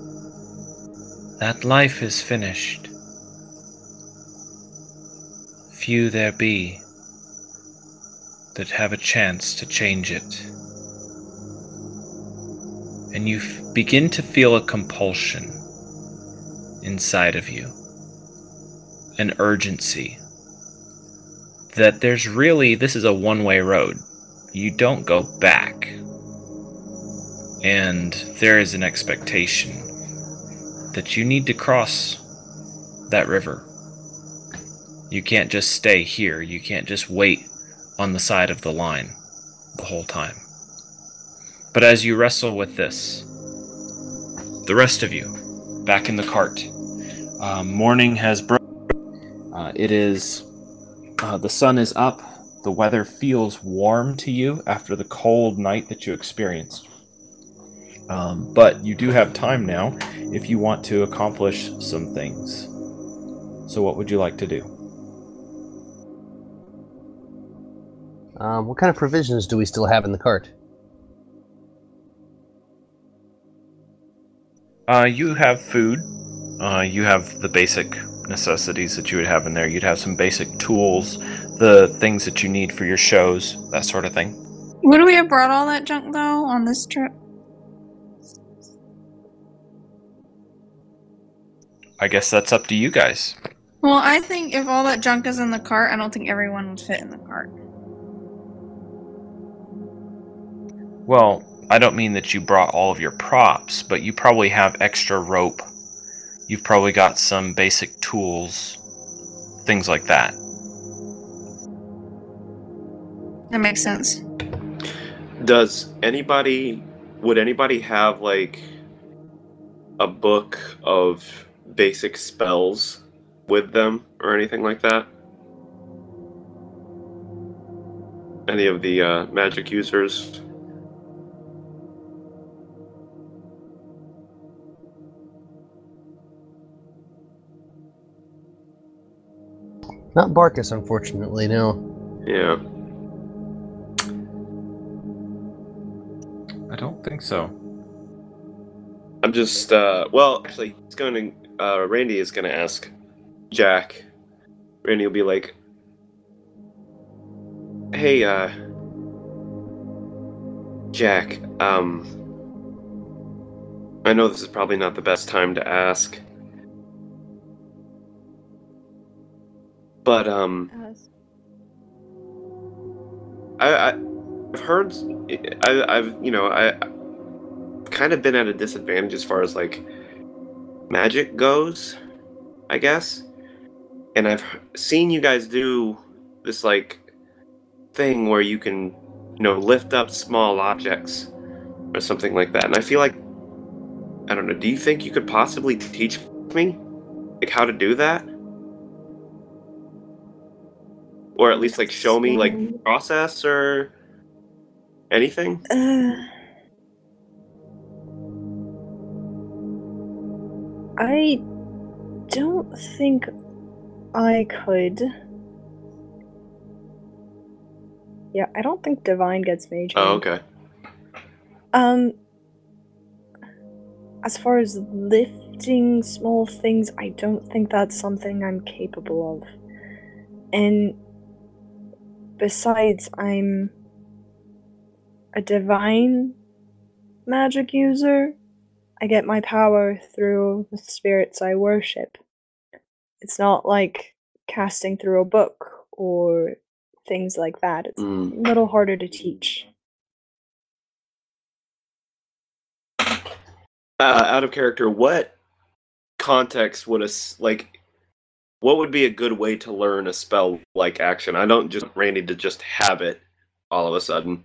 That life is finished. Few there be that have a chance to change it. And you f- begin to feel a compulsion inside of you, an urgency, that there's really, this is a one-way road. You don't go back. And there is an expectation that you need to cross that river. You can't just stay here. You can't just wait on the side of the line the whole time. But as you wrestle with this, the rest of you, back in the cart, uh, morning has broken. Uh, it is, uh, the sun is up. The weather feels warm to you after the cold night that you experienced. Um, but you do have time now if you want to accomplish some things. So what would you like to do? Um, what kind of provisions do we still have in the cart? Uh, you have food. Uh, you have the basic necessities that you would have in there. You'd have some basic tools, the things that you need for your shows, that sort of thing. Would we have brought all that junk, though, on this trip? I guess that's up to you guys. Well, I think if all that junk is in the cart, I don't think everyone would fit in the cart. Well, I don't mean that you brought all of your props, but you probably have extra rope. You've probably got some basic tools, things like that. That makes sense. Does anybody, would anybody have like a book of basic spells with them or anything like that? Any of the uh, magic users? Not Barkus, unfortunately, no. Yeah. I don't think so. I'm just, uh, well, actually, he's going to, uh, Randy is going to ask Jack. Randy will be like, hey, uh, Jack, um, I know this is probably not the best time to ask, but, um, I, I, I've heard, I, I've, you know, I, I've kind of been at a disadvantage as far as, like, magic goes, I guess, and I've seen you guys do this, like, thing where you can, you know, lift up small objects or something like that, and I feel like, I don't know, do you think you could possibly teach me, like, how to do that? Or at least, like, show me, like, process or anything? Uh, I don't think I could. Yeah, I don't think Divine gets mage. Oh, okay. Um, as far as lifting small things, I don't think that's something I'm capable of. And besides, I'm a divine magic user. I get my power through the spirits I worship. It's not like casting through a book or things like that. It's Mm. a little harder to teach. Uh, out of character, what context would a, s- like, what would be a good way to learn a spell like action? I don't just want Randy to just have it all of a sudden.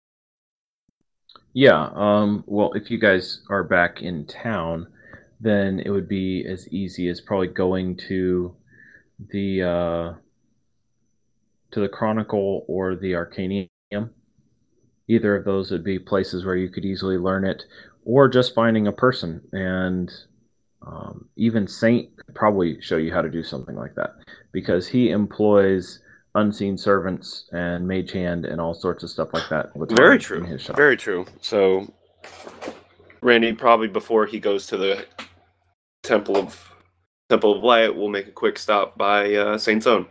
Yeah, um, well, if you guys are back in town, then it would be as easy as probably going to the uh, to the Chronicle or the Arcanium. Either of those would be places where you could easily learn it, or just finding a person. And um, even Saint could probably show you how to do something like that, because he employs unseen servants and mage hand and all sorts of stuff like that. all the time Very in true. his shop. Very true. So, Randy, probably before he goes to the Temple of Temple of Light, will make a quick stop by uh, Saint's Own.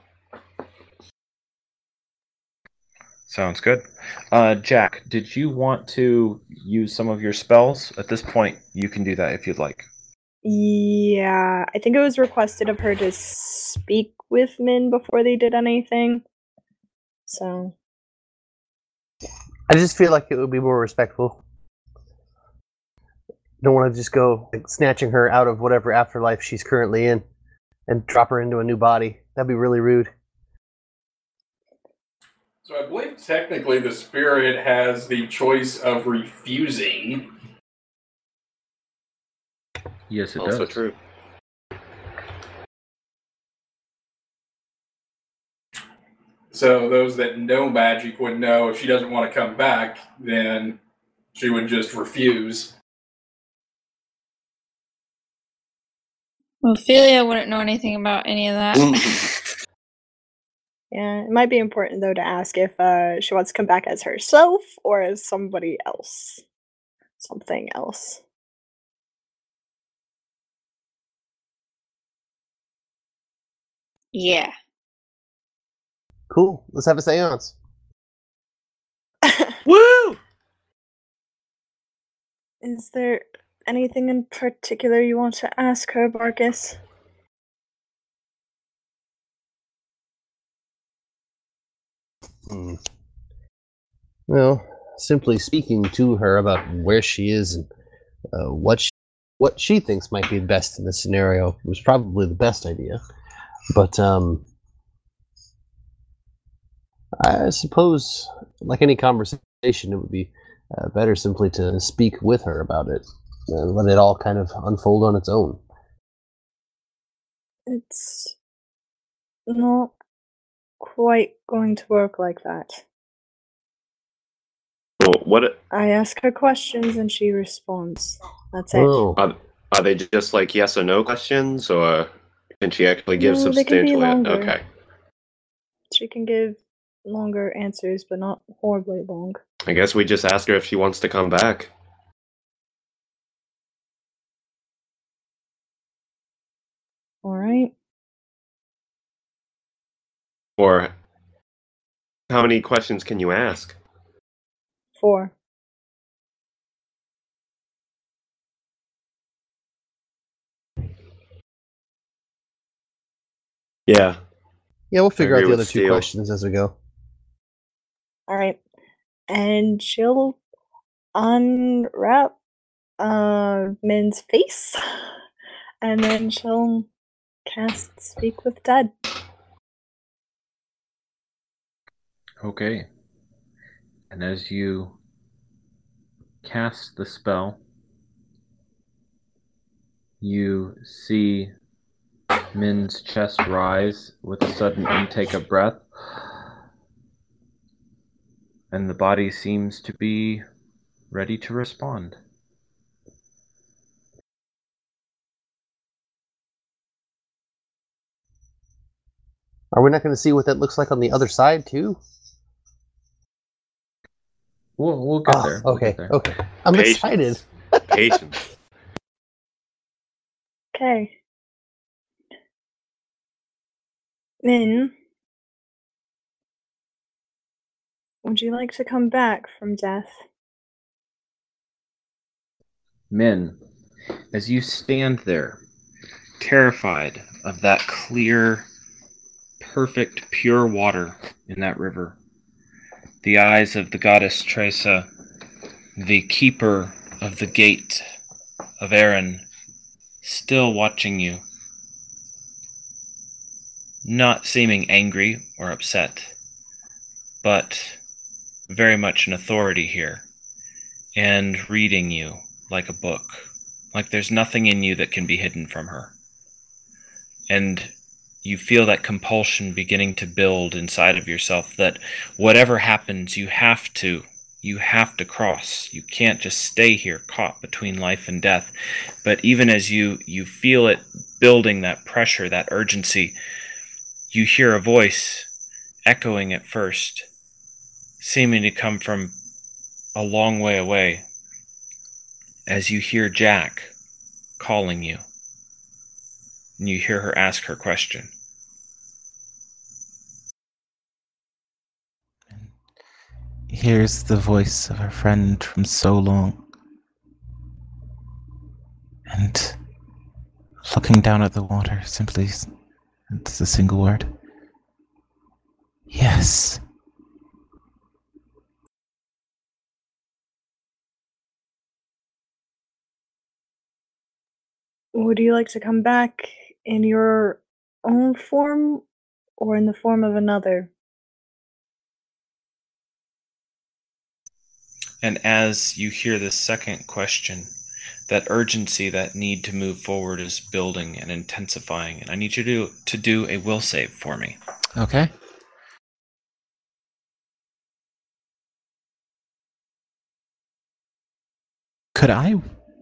Sounds good. Uh, Jack, did you want to use some of your spells? At this point, you can do that if you'd like. Yeah, I think it was requested of her to speak with Min before they did anything. So, I just feel like it would be more respectful. Don't want to just go like, snatching her out of whatever afterlife she's currently in and drop her into a new body. That'd be really rude. So I believe technically the spirit has the choice of refusing. Yes, it Also does. true. So those that know magic would know if she doesn't want to come back, then she would just refuse. Ophelia wouldn't know anything about any of that. yeah, it might be important though to ask if uh, she wants to come back as herself or as somebody else. Something else. Yeah. Cool. Let's have a seance. Woo! Is there anything in particular you want to ask her, Barkus? Hmm. Well, simply speaking to her about where she is and uh, what she, what she thinks might be best in this scenario was probably the best idea. But um, I suppose, like any conversation, it would be uh, better simply to speak with her about it and let it all kind of unfold on its own. It's not quite going to work like that. Well, what I ask her questions and she responds. That's it. Oh, are, are they just like yes or no questions, or can she actually give No, they can be substantial? longer. Okay. She can give longer answers, but not horribly long. I guess we just ask her if she wants to come back. All right. Or how many questions can you ask? Four. Yeah. yeah, we'll figure out agree the with other two Steele. questions as we go. All right. And she'll unwrap uh, Min's face, and then she'll cast Speak with Dead. Okay. And as you cast the spell, you see Min's chest rise with a sudden intake of breath, and the body seems to be ready to respond. Are we not going to see what that looks like on the other side too? We'll, we'll get Oh, there. We'll okay, get there. okay. I'm Patience. excited. Patience. Okay. Min, would you like to come back from death? Min, as you stand there, terrified of that clear, perfect, pure water in that river, the eyes of the goddess Tresa, the keeper of the gate of Erin, still watching you, not seeming angry or upset, but very much an authority here, and reading you like a book, like there's nothing in you that can be hidden from her. And you feel that compulsion beginning to build inside of yourself, that whatever happens, you have to, you have to cross. You can't just stay here caught between life and death. But even as you, you feel it building, that pressure, that urgency, you hear a voice echoing at first, seeming to come from a long way away, as you hear Jack calling you. And you hear her ask her question. Here's the voice of our friend from so long. And looking down at the water, simply, it's a single word. Yes. Would you like to come back in your own form or in the form of another? And as you hear this second question, that urgency, that need to move forward is building and intensifying. And I need you to, to do a will save for me. Okay. Could I...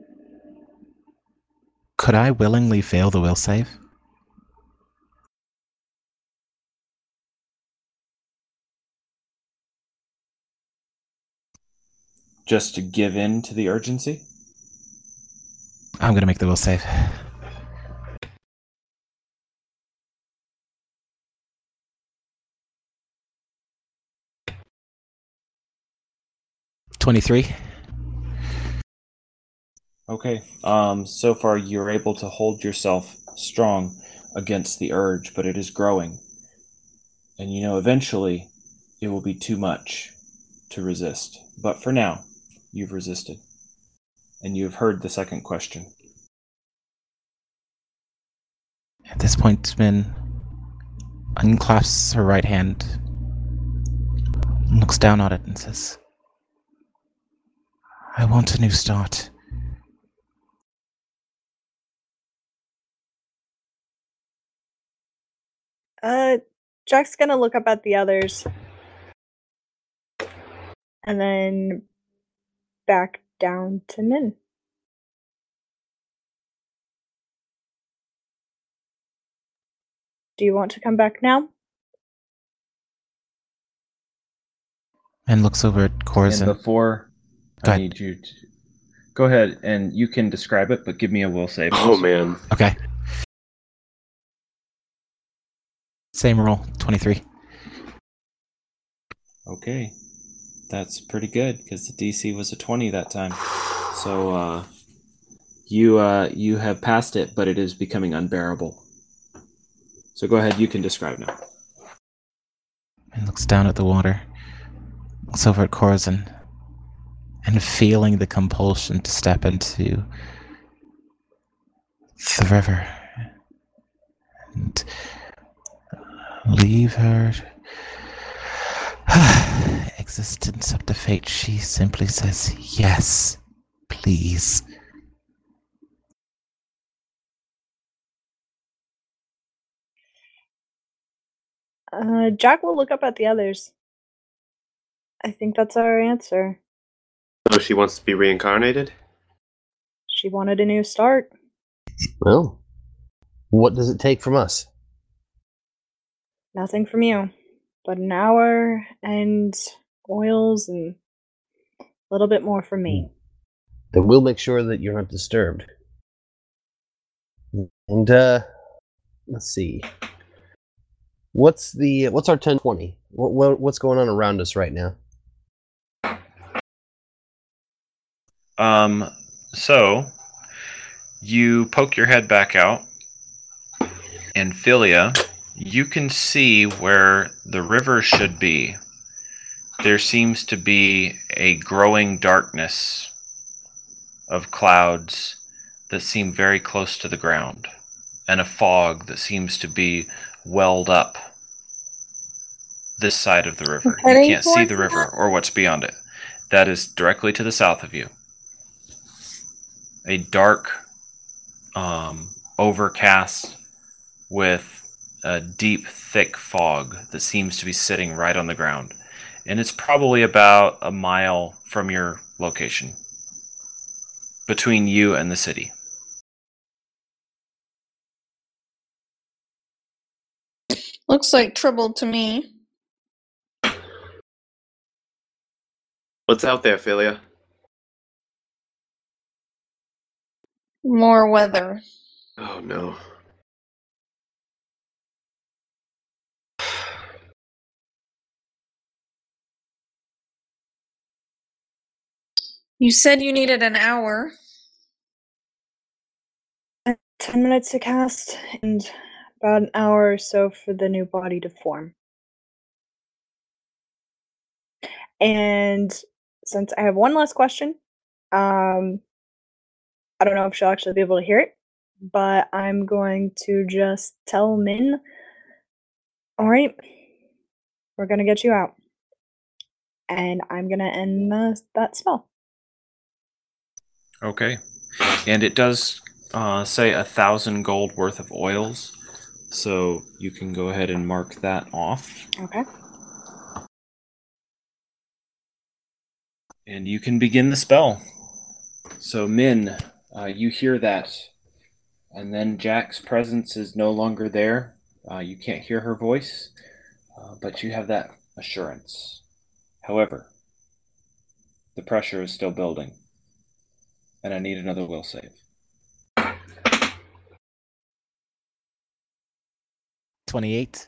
Could I willingly fail the will save? Just to give in to the urgency? I'm gonna make the will save. twenty-three. Okay. Um, so far you're able to hold yourself strong against the urge, but it is growing. And you know, eventually it will be too much to resist. But for now, you've resisted. And you've heard the second question. At this point, Min unclasps her right hand, looks down on it and says, I want a new start. Uh, Jack's gonna look up at the others. And then back down to Min. Do you want to come back now? And looks over at Corzin. And before Go I ahead. need you to... Go ahead, and you can describe it, but give me a will save. Oh, man. Okay. Same roll, twenty-three. Okay. That's pretty good, because the D C was a twenty that time. So, uh... You, uh, you have passed it, but it is becoming unbearable. So go ahead, you can describe now. And looks down at the water. Looks over at Corzin. And feeling the compulsion to step into the river. And leave her existence up to fate. She simply says, yes, please. Uh, Jack will look up at the others. I think that's our answer. So she wants to be reincarnated? She wanted a new start. Well, what does it take from us? Nothing from you. But an hour and oils and a little bit more from me. Then we'll make sure that you're not disturbed. And, uh, let's see. What's the, what's our ten twenty? What, what, what's going on around us right now? Um, so, you poke your head back out, and Philia, you can see where the river should be. There seems to be a growing darkness of clouds that seem very close to the ground, and a fog that seems to be welled up this side of the river. You Heading can't see the towards river that? or what's beyond it. That is directly to the south of you. A dark, um, overcast with a deep, thick fog that seems to be sitting right on the ground. And it's probably about a mile from your location, between you and the city. Looks like trouble to me. What's out there, Philia? More weather. Oh no. You said you needed an hour. Ten minutes to cast, and about an hour or so for the new body to form. And since I have one last question, um, I don't know if she'll actually be able to hear it, but I'm going to just tell Min, all right, we're going to get you out. And I'm going to end uh, that spell. Okay. And it does uh, say a thousand gold worth of oils, so you can go ahead and mark that off. Okay. And you can begin the spell. So, Min, uh, you hear that, and then Jack's presence is no longer there. Uh, you can't hear her voice, uh, but you have that assurance. However, the pressure is still building, and I need another will save. twenty-eight.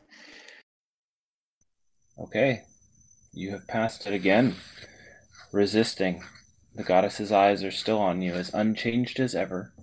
Okay, you have passed it again. Resisting. The goddess's eyes are still on you, as unchanged as ever.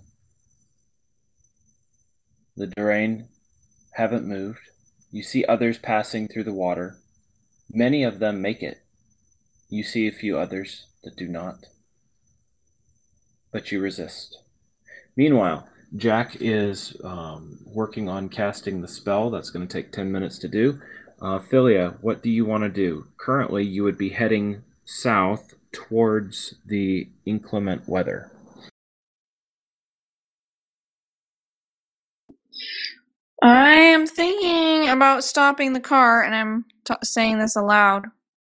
The Durain haven't moved. You see others passing through the water. Many of them make it. You see a few others that do not. But you resist. Meanwhile, Jack is um, working on casting the spell. That's going to take ten minutes to do. Uh, Philia, what do you want to do? Currently, you would be heading south towards the inclement weather. I am thinking about stopping the car, and I'm t- saying this aloud.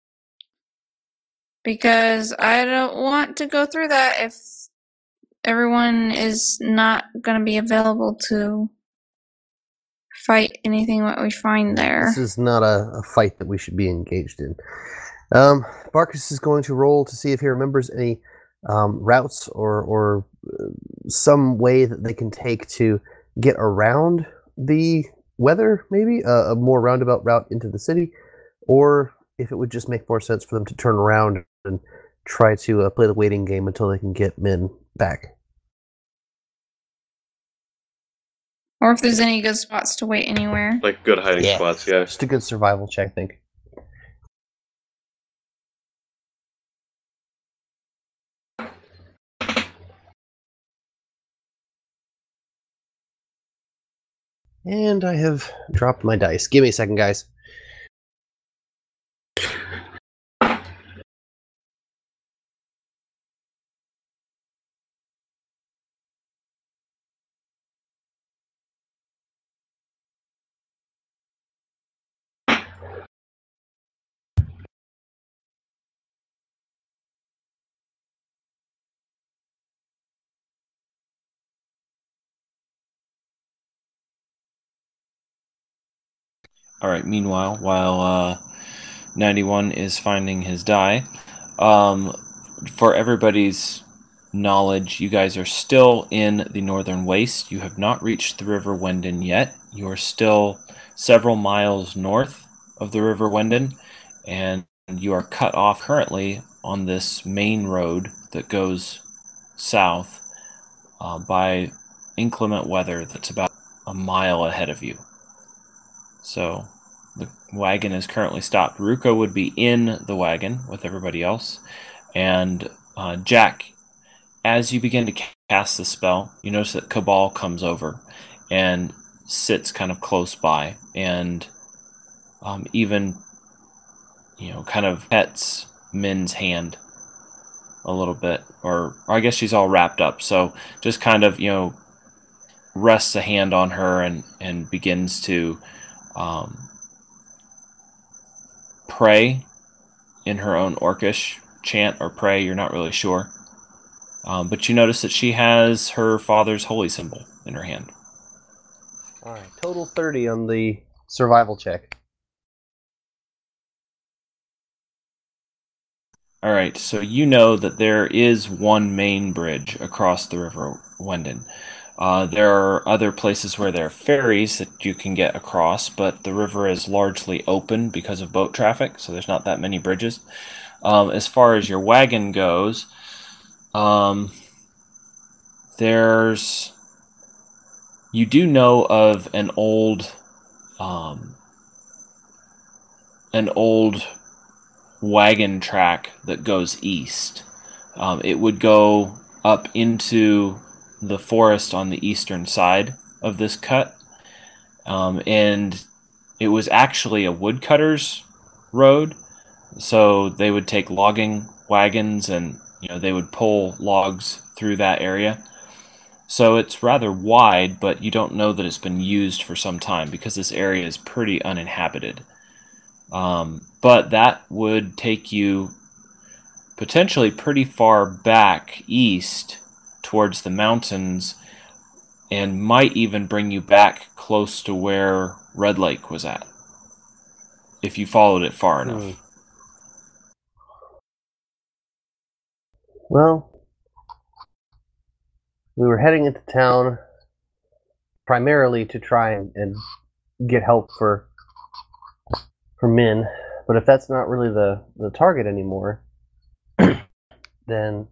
Because I don't want to go through that if everyone is not going to be available to fight anything that we find there. This is not a, a fight that we should be engaged in. Um, Barkus is going to roll to see if he remembers any um, routes or, or uh, some way that they can take to get around the weather, maybe a, a more roundabout route into the city, or if it would just make more sense for them to turn around and try to uh, play the waiting game until they can get Min back. Or if there's any good spots to wait anywhere. Like good hiding Yeah. spots, yeah. Just a good survival check, I think. And I have dropped my dice. Give me a second, guys. All right, meanwhile, while uh, ninety-one is finding his die, um, for everybody's knowledge, you guys are still in the Northern Waste. You have not reached the River Wendon yet. You are still several miles north of the River Wendon, and you are cut off currently on this main road that goes south uh, by inclement weather that's about a mile ahead of you. So the wagon is currently stopped. Ruka would be in the wagon with everybody else. And uh, Jack, as you begin to cast the spell, you notice that Cabal comes over. And sits kind of close by, and um, even, you know, kind of pets Min's hand a little bit, or, or I guess she's all wrapped up, so just kind of, you know, rests a hand on her and, and begins to um, pray in her own Orcish chant or pray, you're not really sure. Um, but you notice that she has her father's holy symbol in her hand. All right, total thirty on the survival check. All right, so you know that there is one main bridge across the River Wendon. Uh, there are other places where there are ferries that you can get across, but the river is largely open because of boat traffic, so there's not that many bridges. Um, as far as your wagon goes, um, there's... You do know of an old... Um, an old... wagon track that goes east. Um, it would go up into the forest on the eastern side of this cut, um, and it was actually a woodcutter's road. So they would take logging wagons, and you know they would pull logs through that area. So it's rather wide, but you don't know that it's been used for some time because this area is pretty uninhabited. Um, but that would take you potentially pretty far back east towards the mountains and might even bring you back close to where Red Lake was at, if you followed it far enough. Hmm. Well, we were heading into town primarily to try and, and get help for for Min, but if that's not really the, the target anymore, then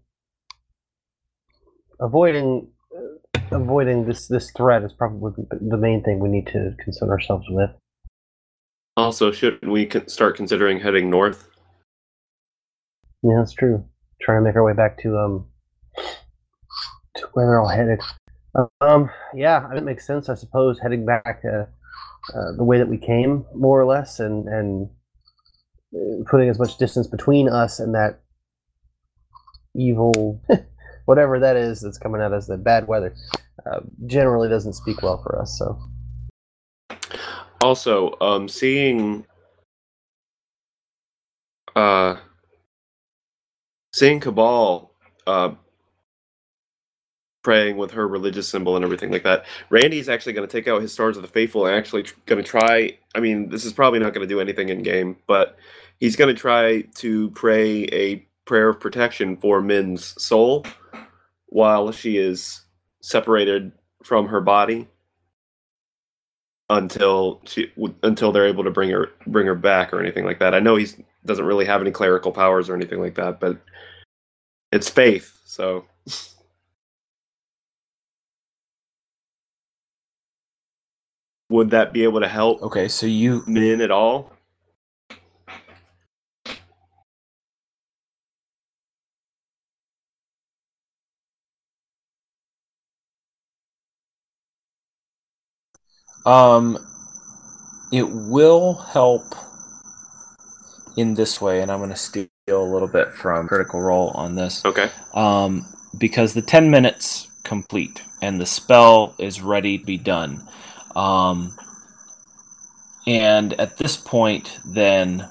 avoiding uh, avoiding this this threat is probably the main thing we need to concern ourselves with. Also, shouldn't we con- start considering heading north? Yeah, that's true. Trying to make our way back to um to where they're all headed. Um, yeah, it makes sense, I suppose, heading back uh, uh, the way that we came, more or less, and and uh, putting as much distance between us and that evil, whatever that is that's coming at us, that bad weather, uh, generally doesn't speak well for us. So, Also, um, seeing, uh, seeing Cabal, uh, praying with her religious symbol and everything like that. Randy's actually going to take out his Stars of the Faithful and actually tr- going to try. I mean, this is probably not going to do anything in game, but he's going to try to pray a prayer of protection for Min's soul while she is separated from her body until she until they're able to bring her bring her back or anything like that. I know he doesn't really have any clerical powers or anything like that, but it's faith, so. Would that be able to help Okay, so you Min at all? um it will help in this way, and I'm going to steal a little bit from Critical Role on this. Okay. Um, because the ten minutes complete and the spell is ready to be done. Um, and at this point, then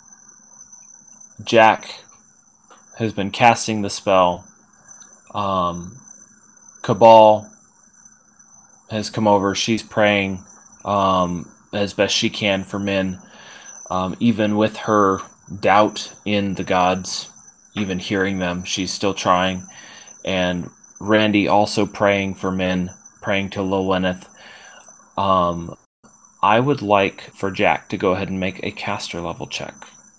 Jack has been casting the spell. Um, Cabal has come over. She's praying um, as best she can for Min. Um, even with her doubt in the gods, even hearing them, she's still trying. And Randy also praying for Min, praying to Lilweneth. Um, I would like for Jack to go ahead and make a caster level check.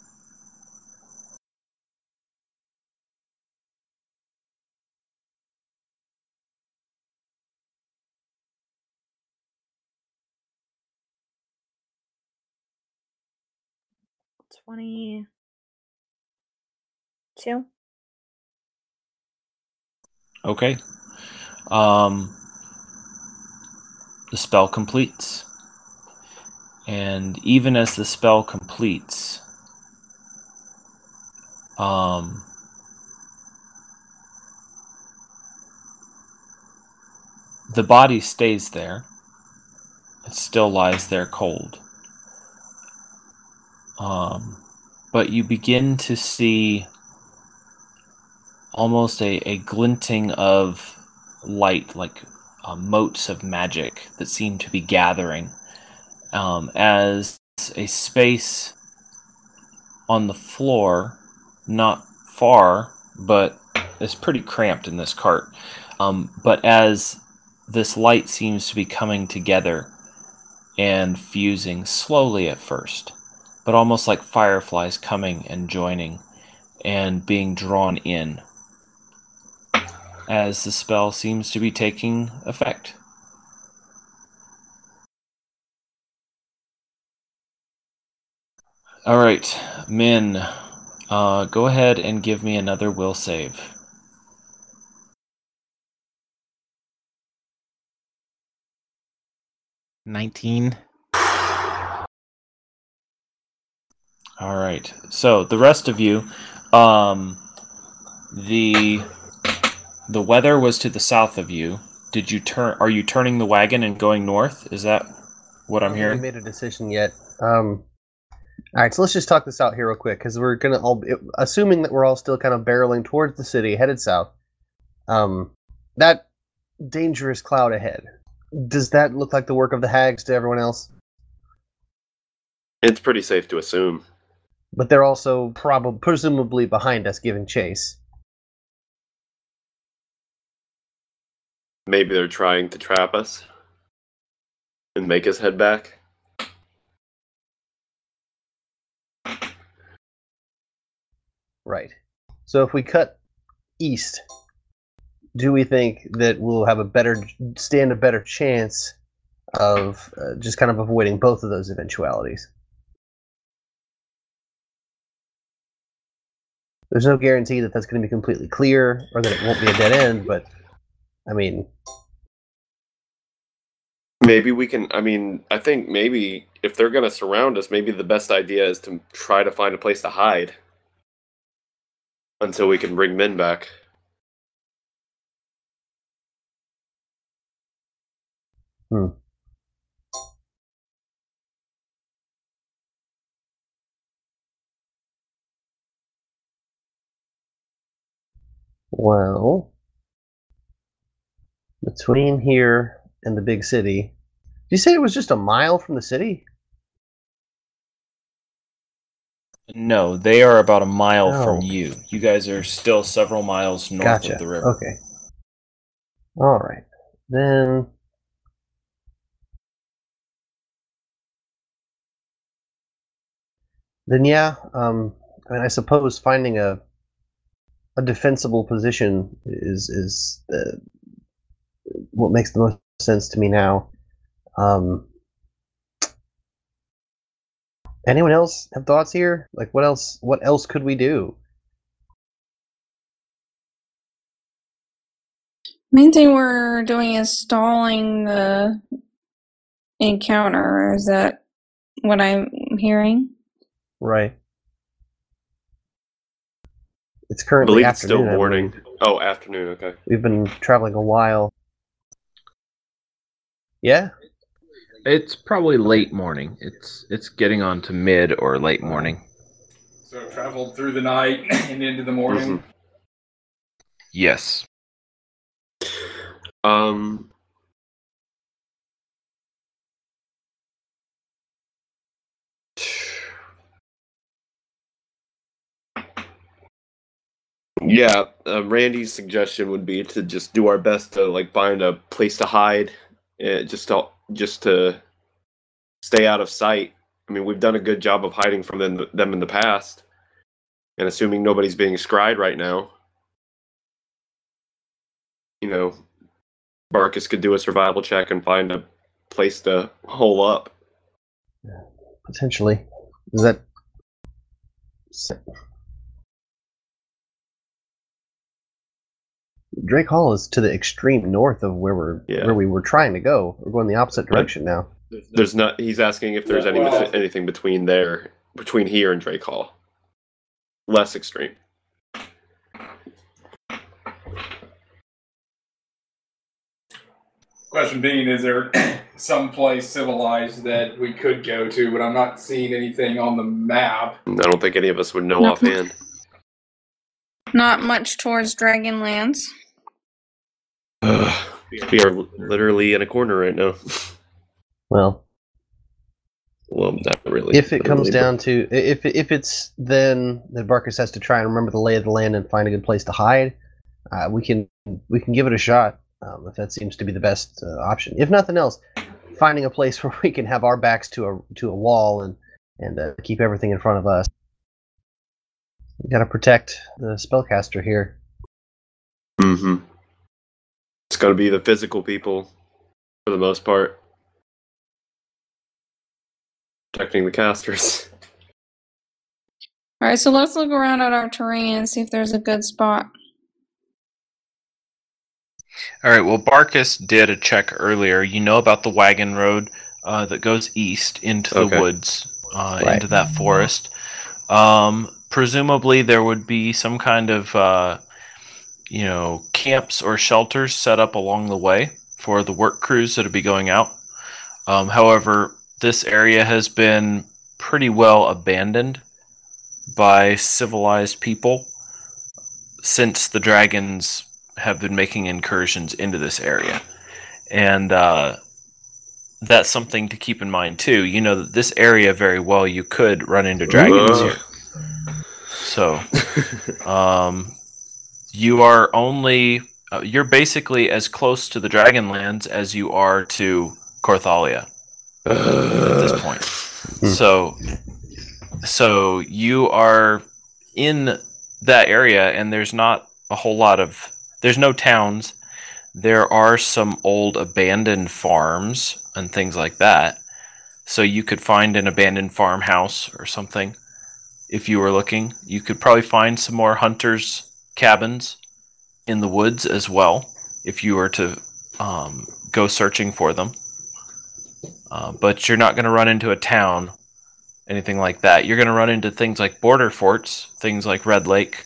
twenty-two. Okay. Um, the spell completes. And even as the spell completes, um, the body stays there. It still lies there cold. Um, but you begin to see almost a, a glinting of light, like uh, motes of magic that seem to be gathering um, as a space on the floor, not far, but it's pretty cramped in this cart. Um, but as this light seems to be coming together and fusing slowly at first, but almost like fireflies coming and joining and being drawn in as the spell seems to be taking effect. All right, Min, uh, go ahead and give me another will save. nineteen. All right. So the rest of you, um, the the weather was to the south of you. Did you turn? Are you turning the wagon and going north? Is that what I'm I haven't hearing? made a decision yet. Um, all right, so let's just talk this out here real quick because we're gonna all, assuming that we're all still kind of barreling towards the city, headed south. Um, that dangerous cloud ahead. Does that look like the work of the hags to everyone else? It's pretty safe to assume. But they're also probably presumably behind us, giving chase. Maybe they're trying to trap us and make us head back. Right. So if we cut east, do we think that we'll have a better stand a better chance of uh, just kind of avoiding both of those eventualities? There's no guarantee that that's going to be completely clear or that it won't be a dead end, but I mean, Maybe we can, I mean, I think maybe if they're going to surround us, maybe the best idea is to try to find a place to hide until we can bring men back. Hmm. Well, between here and the big city, did you say it was just a mile from the city? No, they are about a mile Oh. from you. You guys are still several miles north Gotcha. of the river. Okay. All right. Then Then yeah, um, I mean, I suppose finding a a defensible position is is uh, what makes the most sense to me now. Um, anyone else have thoughts here? Like, what else? What else could we do? Main thing we're doing is stalling the encounter. Is that what I'm hearing? Right. It's I currently believe it's afternoon. still I morning. believe. Oh, afternoon, okay. We've been traveling a while. Yeah. It's probably late morning. It's it's getting on to mid or late morning. So it traveled through the night and into the morning. Mhm. Yes. Um, yeah, uh, Randy's suggestion would be to just do our best to like find a place to hide, uh, just to just to stay out of sight. I mean, we've done a good job of hiding from them, them in the past, and assuming nobody's being scryed right now, you know, Barkus could do a survival check and find a place to hole up. Potentially. Is that? Drake Hall is to the extreme north of where we're Yeah. where we were trying to go. We're going the opposite direction now. There's not. He's asking if there's Yeah, any well- anything between there, between here and Drake Hall. Less extreme. Question being, is there some place civilized that we could go to, but I'm not seeing anything on the map. I don't think any of us would know No. offhand. Not much towards Dragonlands. Ugh. We are literally in a corner right now. Well, Well, not really. if it comes literally, down to if if it's then that Barkus has to try and remember the lay of the land and find a good place to hide, uh, we can we can give it a shot um, if that seems to be the best uh, option. If nothing else, finding a place where we can have our backs to a to a wall and and uh, keep everything in front of us. We gotta protect the spellcaster here. but- Mhm. It's going to be the physical people, for the most part. Protecting the casters. Alright, so let's look around at our terrain and see if there's a good spot. All right. Well, Barkus did a check earlier. You know about the wagon road uh, that goes east into the Okay. woods, uh, Right. into that forest. Um, presumably, there would be some kind of, uh, you know, camps or shelters set up along the way for the work crews that would be going out. Um, however, this area has been pretty well abandoned by civilized people since the dragons have been making incursions into this area. And uh, that's something to keep in mind, too. You know that this area very well, you could run into dragons Ugh. here. So, um, you are only... Uh, you're basically as close to the Dragonlands as you are to Corthalia at this point. So, so you are in that area, and there's not a whole lot of. There's no towns. There are some old abandoned farms and things like that. So you could find an abandoned farmhouse or something if you were looking. You could probably find some more hunters' cabins in the woods as well if you were to um, go searching for them. Uh, but you're not going to run into a town, anything like that. You're going to run into things like border forts, things like Red Lake,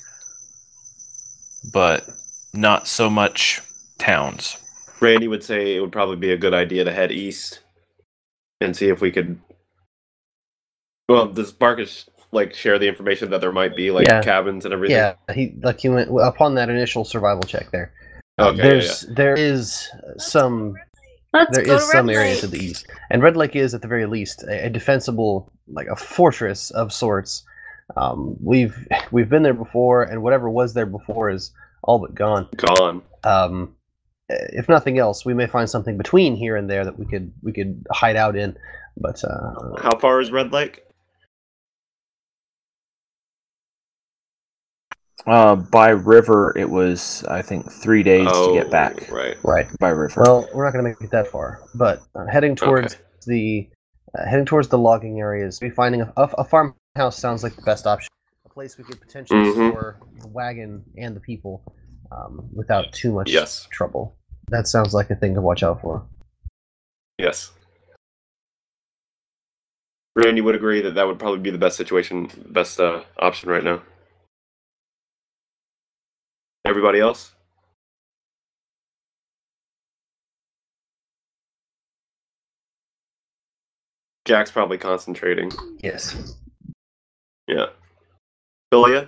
but not so much towns. Randy would say it would probably be a good idea to head east and see if we could. Well, does Barkus like share the information that there might be like Yeah. cabins and everything? Yeah, he like he went upon that initial survival check there. Uh, Okay, yeah, there's there is some Let's there go is to some Red area Lake. to the east, and Red Lake is at the very least a, a defensible, like a fortress of sorts. Um, we've we've been there before, and whatever was there before is all but gone. Gone. Um, if nothing else, we may find something between here and there that we could we could hide out in. But uh, How far is Red Lake? Uh, by river, it was, I think, three days to get back. Right. right. By river. Well, we're not going to make it that far, but uh, heading towards Okay. the uh, heading towards the logging areas, we finding a, a, a farmhouse sounds like the best option. A place we could potentially Mhm. store the wagon and the people um, without too much Yes. trouble. That sounds like a thing to watch out for. Yes. Randy would agree that that would probably be the best situation, best uh, option right now. Everybody else? Jack's probably concentrating. Yes. Yeah. Philia?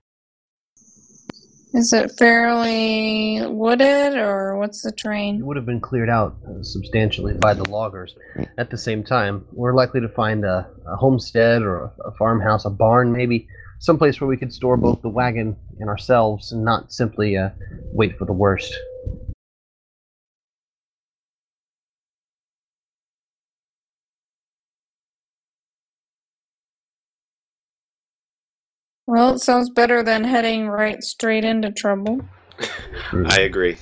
Is it fairly wooded, or what's the It terrain? would have been cleared out uh, substantially by the loggers. At the same time, we're likely to find a, a homestead or a, a farmhouse, a barn maybe, someplace where we could store both the wagon and ourselves and not simply uh, wait for the worst. Well, it sounds better than heading right straight into trouble. I agree.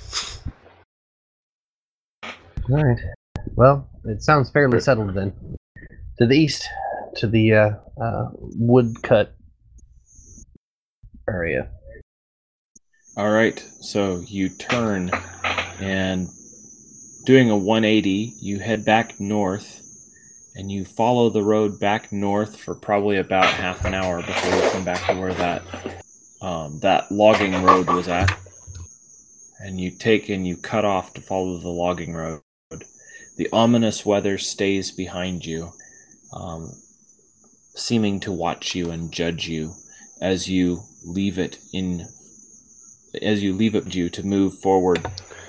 All right. Well, it sounds fairly settled then. To the east, to the uh, uh, woodcut area. All right, so you turn and doing a one eighty, you head back north and you follow the road back north for probably about half an hour before you come back to where that um, that logging road was at. And you take and you cut off to follow the logging road. The ominous weather stays behind you, um, seeming to watch you and judge you as you leave it in as you leave it you to move forward.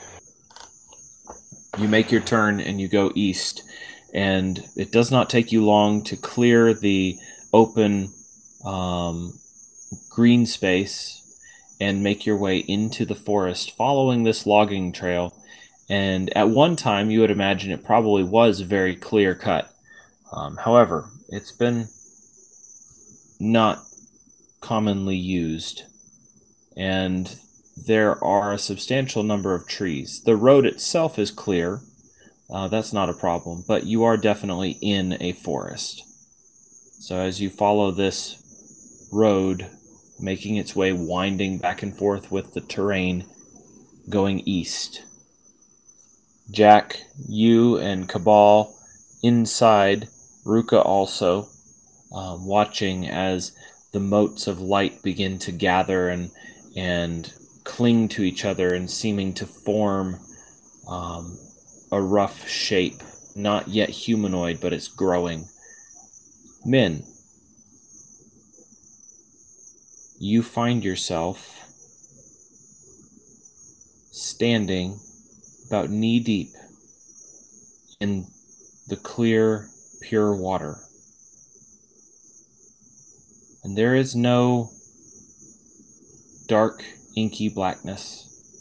You make your turn and you go east, and it does not take you long to clear the open um, green space and make your way into the forest following this logging trail. And at one time, you would imagine it probably was very clear cut. Um, however, it's been not commonly used, and there are a substantial number of trees. The road itself is clear. Uh, that's not a problem, but you are definitely in a forest. So as you follow this road, making its way winding back and forth with the terrain, going east. Jack, you and Cabal inside, Ruka also, um, watching as the motes of light begin to gather and and cling to each other and seeming to form um, a rough shape, not yet humanoid, but it's growing. Min, you find yourself standing about knee-deep in the clear, pure water. And there is no dark, inky blackness.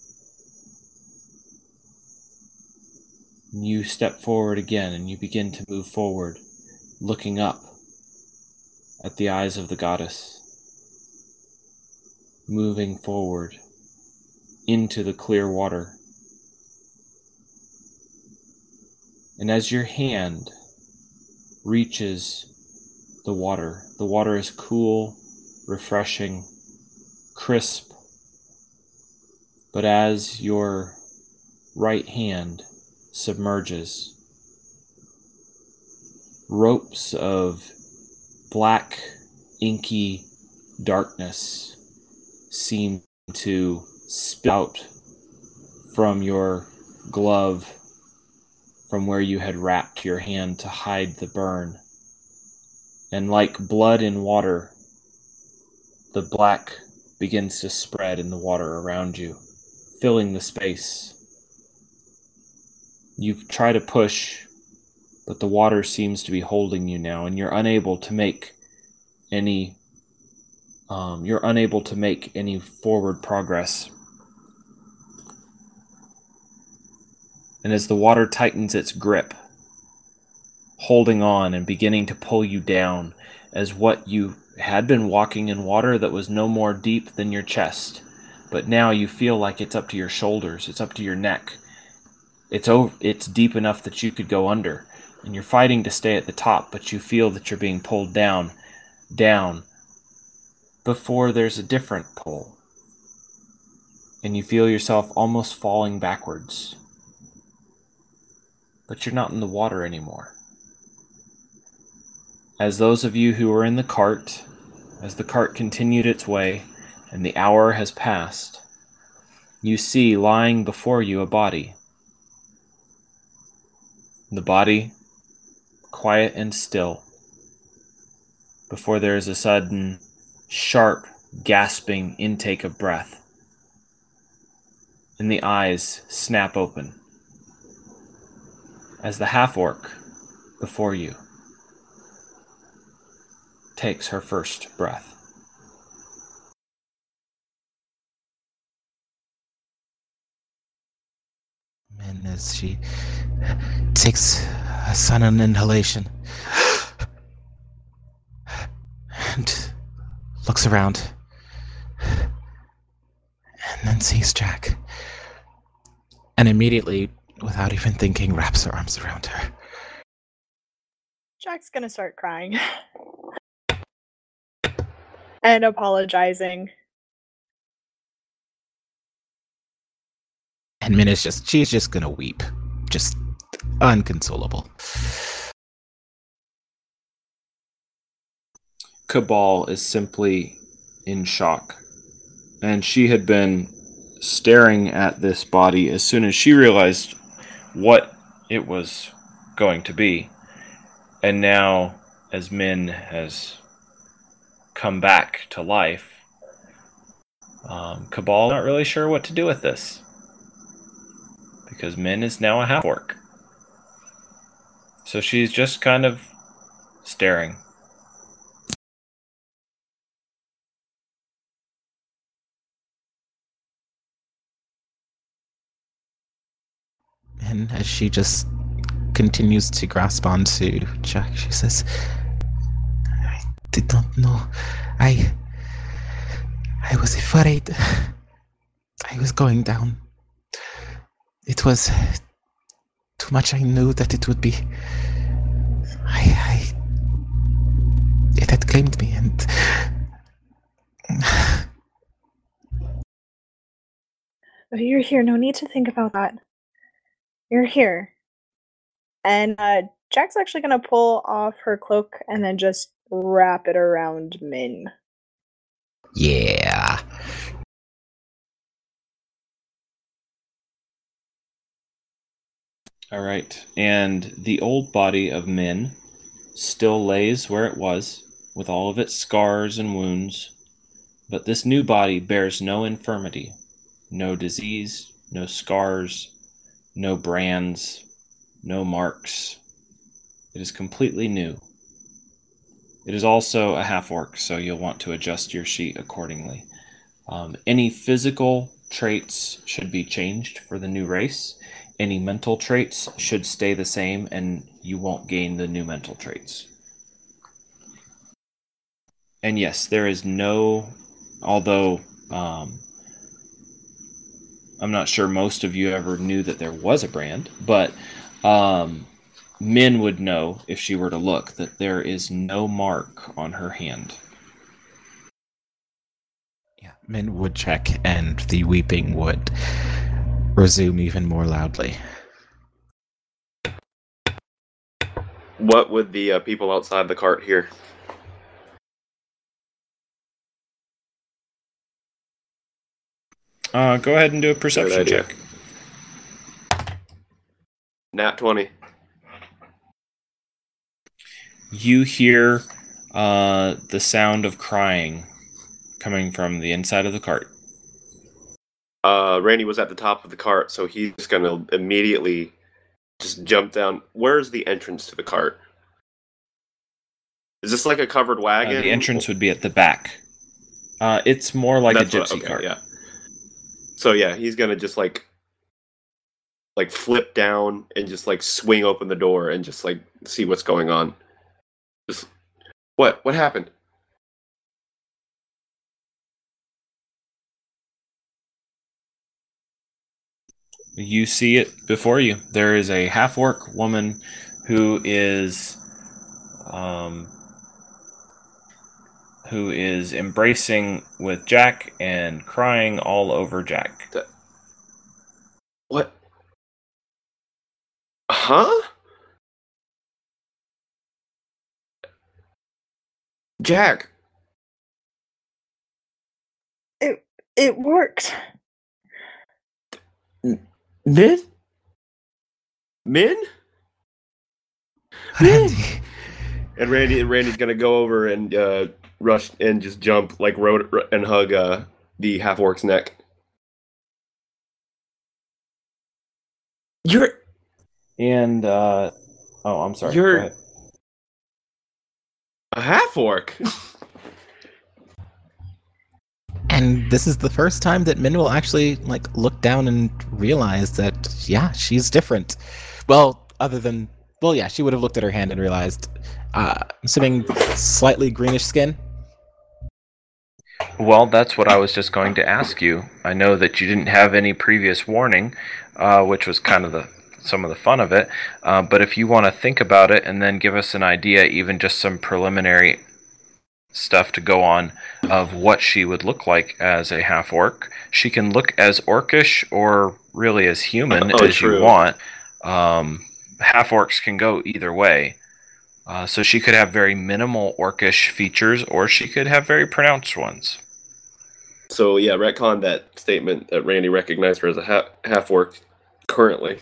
You step forward again and you begin to move forward, looking up at the eyes of the goddess, moving forward into the clear water. And as your hand reaches the water, the water is cool, refreshing, crisp. But as your right hand submerges, ropes of black, inky darkness seem to spout from your glove, from where you had wrapped your hand to hide the burn. And like blood in water, the black begins to spread in the water around you, filling the space. You try to push, but the water seems to be holding you now, and you're unable to make any um, you're unable to make any forward progress. And as the water tightens its grip, holding on and beginning to pull you down, as what you had been walking in water that was no more deep than your chest, but now you feel like it's up to your shoulders, it's up to your neck. It's over, it's deep enough that you could go under, and you're fighting to stay at the top, but you feel that you're being pulled down, down, before there's a different pull, and you feel yourself almost falling backwards. But you're not in the water anymore. As those of you who were in the cart, as the cart continued its way, and the hour has passed, you see lying before you a body. The body, quiet and still, before there is a sudden, sharp, gasping intake of breath, and the eyes snap open, as the half-orc before you takes her first breath. And as she takes a sudden inhalation and looks around and then sees Jack, and immediately, without even thinking, wraps her arms around her. Jack's gonna start crying and apologizing. And Min is just, she's just gonna weep. Just unconsolable. Cabal is simply in shock. And she had been staring at this body as soon as she realized what it was going to be. And now, as Min has come back to life, um, Cabal not really sure what to do with this. Because Min is now a half-orc. So she's just kind of staring. And as she just continues to grasp onto Jack, she says, I did not know. I... I was afraid. I was going down. It was too much. I knew that it would be... I... I... It had claimed me, and... Oh, you're here. No need to think about that. You're here. And uh, Jack's actually going to pull off her cloak and then just wrap it around Min. Yeah. All right. And the old body of Min still lays where it was, with all of its scars and wounds. But this new body bears no infirmity, no disease, no scars, no brands, no marks. It is completely new. It is also a half-orc, so you'll want to adjust your sheet accordingly. Um, any physical traits should be changed for the new race. Any mental traits should stay the same, and you won't gain the new mental traits. And yes, there is no, although um, I'm not sure most of you ever knew that there was a brand, but um, Min would know if she were to look that there is no mark on her hand. Yeah, Min would check, and the weeping would resume even more loudly. What would the uh, people outside the cart hear? Uh, go ahead and do a perception Good idea. check. Nat twenty. You hear uh, the sound of crying coming from the inside of the cart. Uh, Randy was at the top of the cart, so he's gonna immediately just jump down. Where's the entrance to the cart? Is this like a covered Uh, wagon? the entrance would be at the back. Uh, it's more like That's a what- gypsy okay, cart. Yeah. So yeah, he's gonna just like, like flip down and just like swing open the door and just like see what's going on. Just what? What happened? You see it before you. There is a half-orc woman who is, um, who is embracing with Jack and crying all over Jack. What? Huh? Jack. It it worked. Min? Min? Randy. And Randy, Randy's gonna go over and uh, rush and just jump like road and hug uh, the half orc's neck. You're And, uh, oh, I'm sorry. You're- Go ahead. a half orc. And this is the first time that Min will actually like look down and realize that, yeah, she's different. Well, other than, well, yeah, she would have looked at her hand and realized, uh, I'm assuming slightly greenish skin. Well, that's what I was just going to ask you. I know that you didn't have any previous warning, uh, which was kind of the some of the fun of it. Uh, but if you want to think about it and then give us an idea, even just some preliminary stuff to go on of what she would look like as a half orc. She can look as orcish or really as human Oh, as true. you want. Um, half orcs can go either way. Uh, so she could have very minimal orcish features, or she could have very pronounced ones. So yeah, retcon that statement that Randy recognized her as a ha- half orc currently.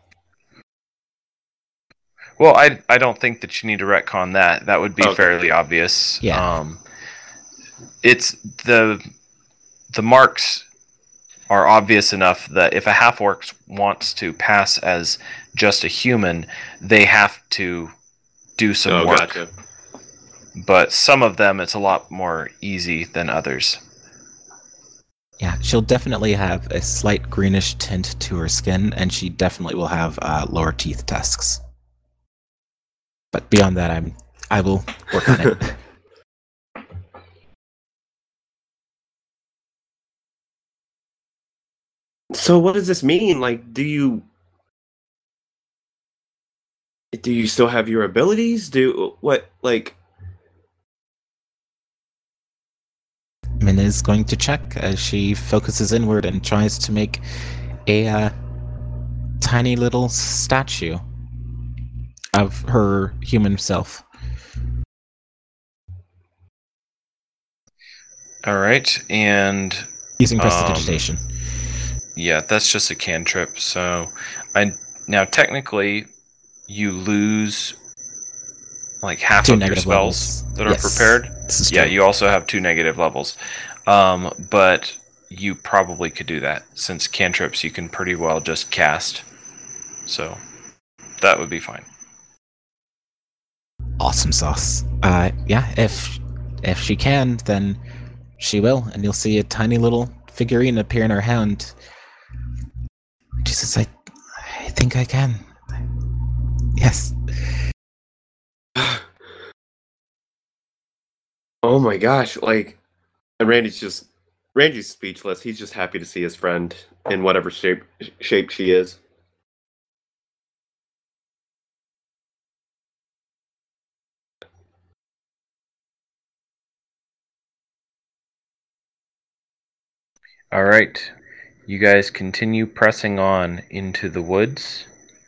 Well, I I don't think that you need to retcon that. That would be Okay. fairly obvious. Yeah. Um, it's the the marks are obvious enough that if a half orc wants to pass as just a human, they have to do some Oh, work. gotcha. But some of them, it's a lot more easy than others. Yeah, she'll definitely have a slight greenish tint to her skin, and she definitely will have uh, lower teeth tusks. But beyond that, I'm I will work on it. So what does this mean? Like, do you do you still have your abilities? Do what? Like, Min is going to check as she focuses inward and tries to make a uh, tiny little statue of her human self. All right, and Using Um, prestidigitation. yeah, that's just a cantrip. So, I now technically you lose like half Two of your negative spells levels. that are Yes, prepared. this is Yeah, true. you also have two negative levels. Um, but you probably could do that since cantrips you can pretty well just cast. So that would be fine. Awesome sauce. Uh, yeah, if if she can, then she will, and you'll see a tiny little figurine appear in her hand. She says, "I, I think I can. Yes." oh my gosh! Like, and Randy's just Randy's speechless. He's just happy to see his friend in whatever shape shape she is. All right, you guys continue pressing on into the woods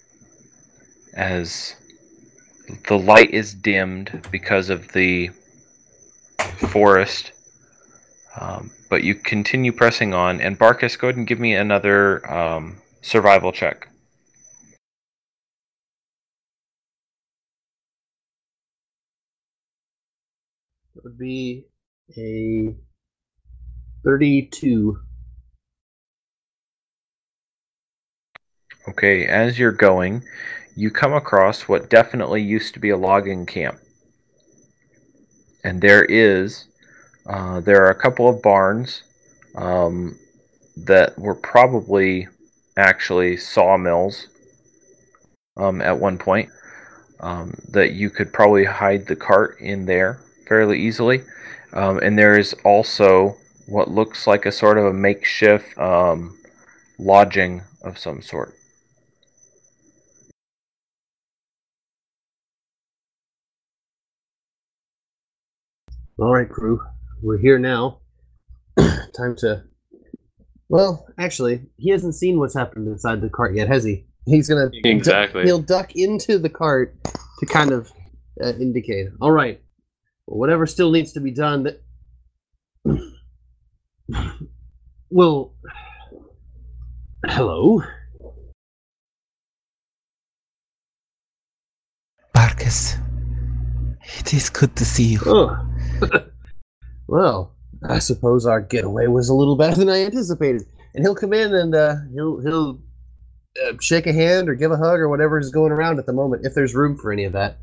as the light is dimmed because of the forest. Um, but you continue pressing on, and Barkus, go ahead and give me another um, survival check. It would be a thirty-two. Okay, as you're going, you come across what definitely used to be a logging camp. And there is, uh, there are a couple of barns um, that were probably actually sawmills um, at one point. Um, that you could probably hide the cart in there fairly easily. Um, and there is also what looks like a sort of a makeshift um, lodging of some sort. All right, crew, we're here now. Time to. Well, actually, he hasn't seen what's happened inside the cart yet, has he? He's gonna Exactly. du- he'll duck into the cart to kind of uh, indicate. All right, well, whatever still needs to be done. That. Well, hello. Barkus, it is good to see you. Oh. Well, I suppose our getaway was a little better than I anticipated. And he'll come in and uh, he'll he'll uh, shake a hand or give a hug or whatever is going around at the moment, if there's room for any of that.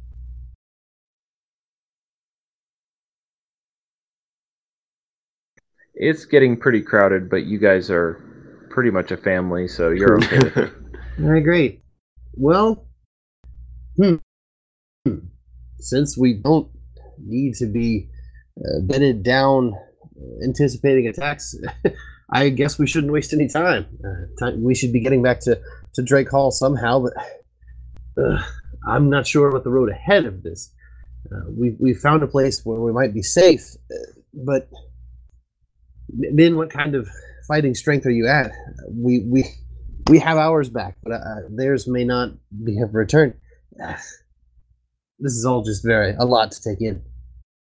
It's getting pretty crowded, but you guys are pretty much a family, so you're okay with it. All right, great. Well, hmm. Since we don't need to be uh, bedded down uh, anticipating attacks, I guess we shouldn't waste any time. Uh, time. We should be getting back to, to Drake Hall somehow, but uh, I'm not sure what the road ahead of this Uh, we we found a place where we might be safe, uh, but Min, what kind of fighting strength are you at? We we we have ours back, but uh, theirs may not be have returned. Uh, this is all just very a lot to take in.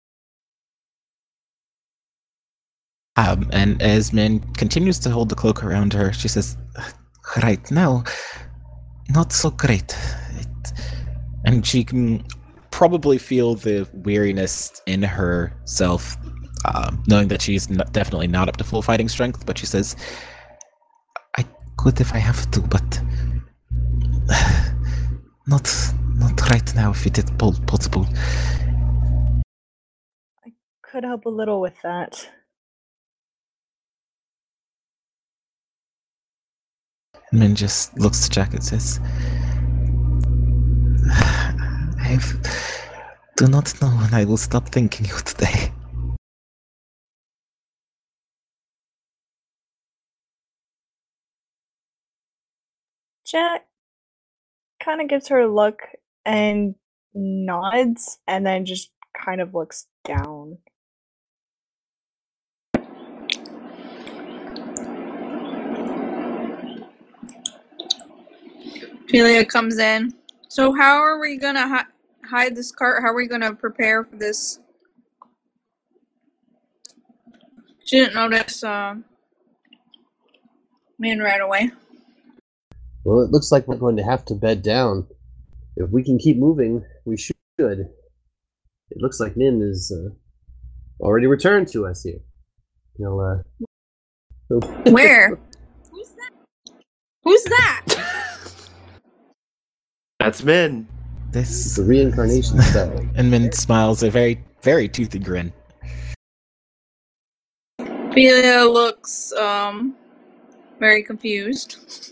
Um, and as Min continues to hold the cloak around her, she says, "Right now, not so great." It, and she can probably feel the weariness in herself, uh, knowing that she's not, definitely not up to full fighting strength. But she says, "I could if I have to, but not not right now. If it is possible." I could help a little with that. Min just looks to Jack and says, "I do not know when I will stop thinking you today." Jack kind of gives her a look and nods, and then just kind of looks down. Julia comes in. So how are we gonna hi- hide this cart? How are we gonna prepare for this? She didn't notice uh, Min right away. Well, it looks like we're going to have to bed down. If we can keep moving, we should. It looks like Min is uh, already returned to us here. He'll, uh, he'll Where? Who's that? Who's that? That's Min. This the reincarnation spell. And Min smiles a very, very toothy grin. Ophelia looks um very confused.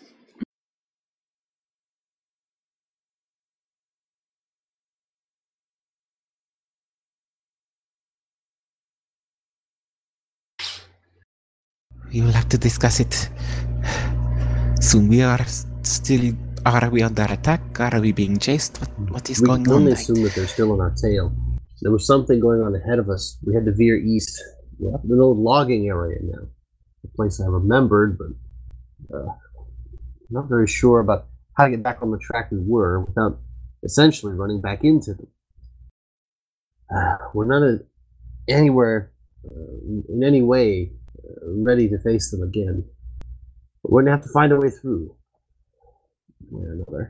We will have to discuss it soon. We are still. Are we under attack? Are we being chased? What, what is we going can on? only assume that they're still on our tail. There was something going on ahead of us. We had to veer east. We're up in an old logging area now. A place I remembered, but uh, not very sure about how to get back on the track we were without essentially running back into them. Uh, we're not a, anywhere uh, in any way uh, ready to face them again. But we're going to have to find a way through. One way or another.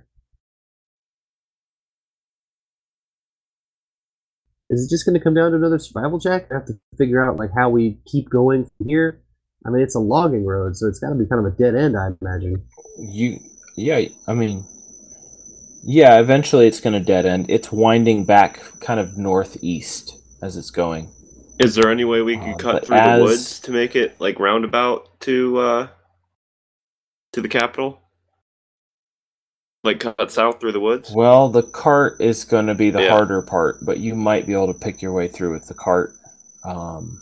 Is it just going to come down to another survival check? I have to figure out like how we keep going from here. I mean, it's a logging road, so it's got to be kind of a dead end, I imagine. You, yeah, I mean, yeah. Eventually, it's going to dead end. It's winding back, kind of northeast as it's going. Is there any way we could Uh, cut but through as- the woods to make it like roundabout to uh to the capital? Like cut south through the woods? Well, the cart is going to be the Yeah. harder part, but you might be able to pick your way through with the cart. Um,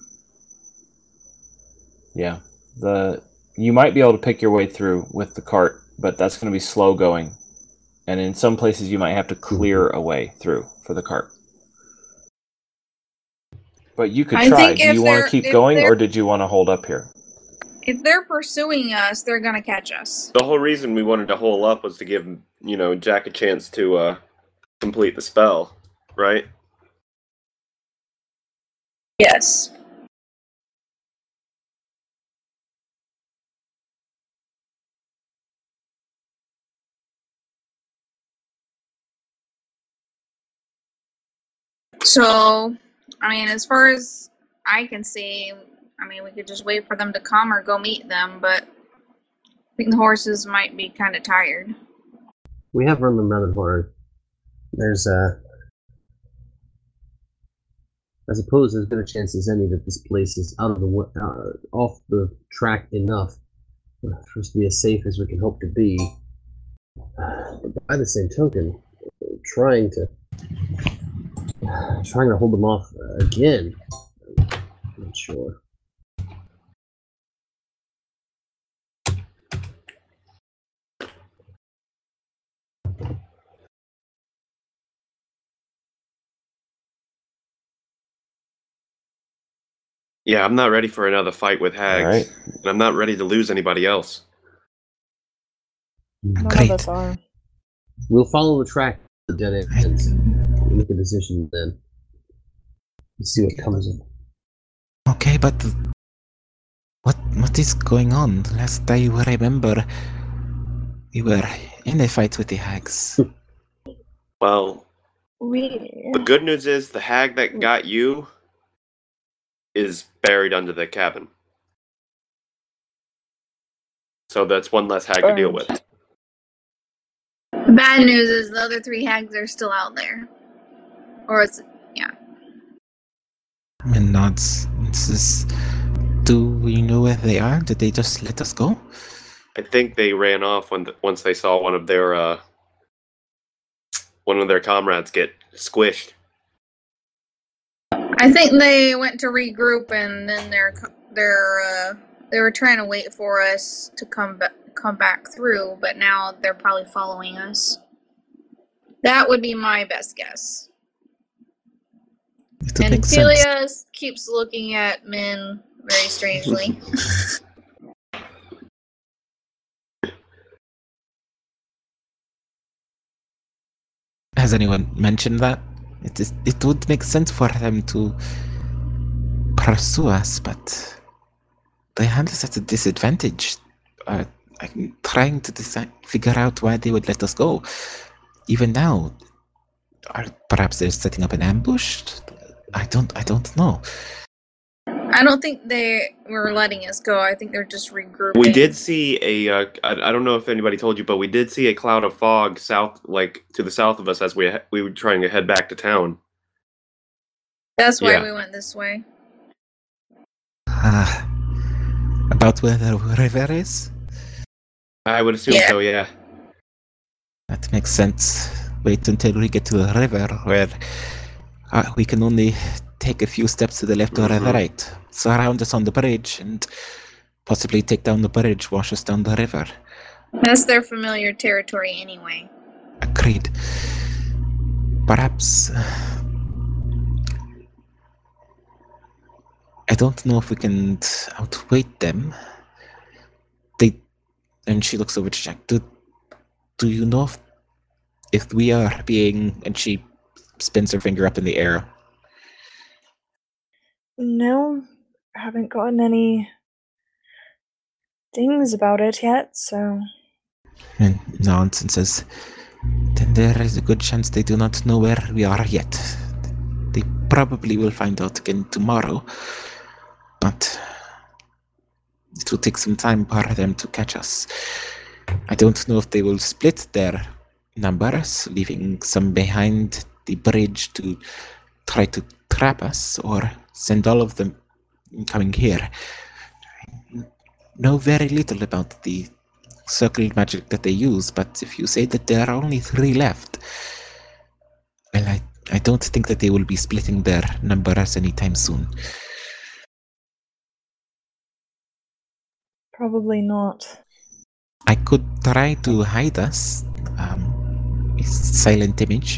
yeah, the you might be able to pick your way through with the cart, but that's going to be slow going, and in some places you might have to clear a way through for the cart. But you could I try. think Do if you want they're- to keep if going, they're- or did you want to hold up here? If they're pursuing us, they're gonna catch us. The whole reason we wanted to hole up was to give, you know, Jack a chance to uh complete the spell, right? Yes. So, I mean, as far as I can see, I mean, we could just wait for them to come or go meet them, but I think the horses might be kind of tired. We have run them rather hard. There's uh I suppose there's been a chance as any that this place is out of the wa- uh, off the track enough for us to be as safe as we can hope to be. But by the same token, trying to trying to hold them off uh, again, I'm not sure. Yeah, I'm not ready for another fight with hags. All right. And I'm not ready to lose anybody else. None Great. of us are. We'll follow the track of the dead ends. We'll make a decision then. Let's see what comes of it. Okay, but what what is going on? Last I remember, we were in a fight with the hags. Well, We. the good news is the hag that got you is buried under the cabin. So that's one less hag to deal with. The bad news is the other three hags are still out there. Or it's, yeah. And nods. This is, do we know where they are? Did they just let us go? I think they ran off when the, once they saw one of their uh, one of their comrades get squished. I think they went to regroup and then they're they're uh, they were trying to wait for us to come back come back through, but now they're probably following us. That would be my best guess. It would And make sense. Celia keeps looking at Min very strangely. Has anyone mentioned that? It is. It would make sense for them to pursue us, but they had us at a disadvantage. Uh, I'm trying to decide, figure out why they would let us go. Even now, or perhaps they're setting up an ambush. I don't. I don't know. I don't think they were letting us go. I think they're just regrouping. We did see a. Uh, I, I don't know if anybody told you, but we did see a cloud of fog south, like to the south of us, as we we were trying to head back to town. That's why Yeah. we went this way. Ah, about where the river is. I would assume Yeah. so. Yeah. That makes sense. Wait until we get to the river, where uh, we can only take a few steps to the left or the Mhm. right. Surround us on the bridge and possibly take down the bridge, wash us down the river. That's their familiar territory anyway. Agreed. Perhaps. uh, I don't know if we can outwait them. They. And she looks over to Jack. Do, do you know if, if we are being. And she spins her finger up in the air. No, I haven't gotten any things about it yet, so. And nods and says, then there is a good chance they do not know where we are yet. They probably will find out again tomorrow, but it will take some time for them to catch us. I don't know if they will split their numbers, leaving some behind the bridge to try to trap us, or send all of them coming here. I know very little about the circle magic that they use, but if you say that there are only three left, well, I, I don't think that they will be splitting their numbers anytime soon. Probably not. I could try to hide us. Um, silent image.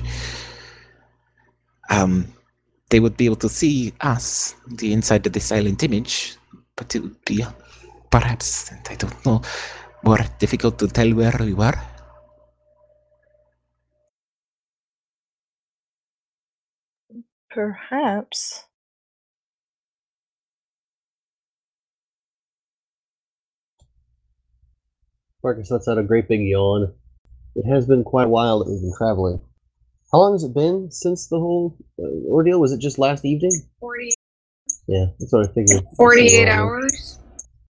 Um, they would be able to see us, the inside of the silent image, but it would be perhaps, I don't know, more difficult to tell where we were. Perhaps. Marcus lets out a great big yawn. It has been quite a while that we've been traveling. How long has it been since the whole uh, ordeal? Was it just last evening? forty, Yeah, that's what I figured. forty-eight So, uh, hours.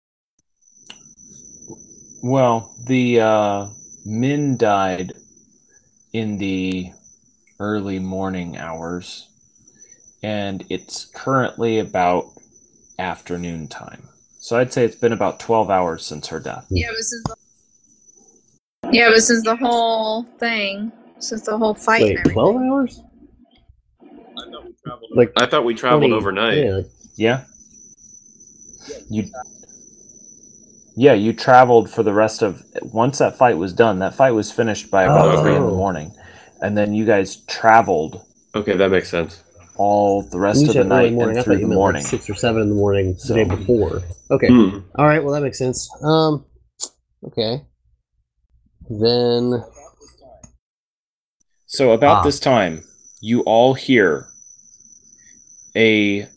Well, the uh, Min died in the early morning hours, and it's currently about afternoon time. So I'd say it's been about twelve hours since her death. Yeah, but since the, yeah, but since the whole thing, since the whole fight Wait, and everything. twelve hours? Like, I thought we traveled twenty overnight. Yeah, like, Yeah? You Yeah, you traveled for the rest of once that fight was done, that fight was finished by about Oh. three in the morning. And then you guys traveled Okay, that makes sense. all the rest You of the said early night morning. and I through thought you the meant morning. like six or seven in the morning the So- day before. Okay. Hmm. All right. Well, that makes sense. Um. Okay. Then. So about Ah. this time, you all hear a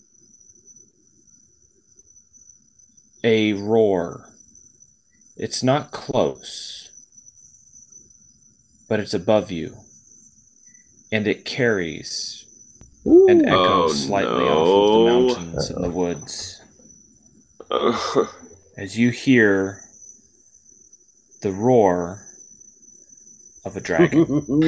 a roar. It's not close, but it's above you, and it carries and Ooh. echoes Oh, slightly no. off of the mountains and the woods Uh, as you hear the roar of a dragon.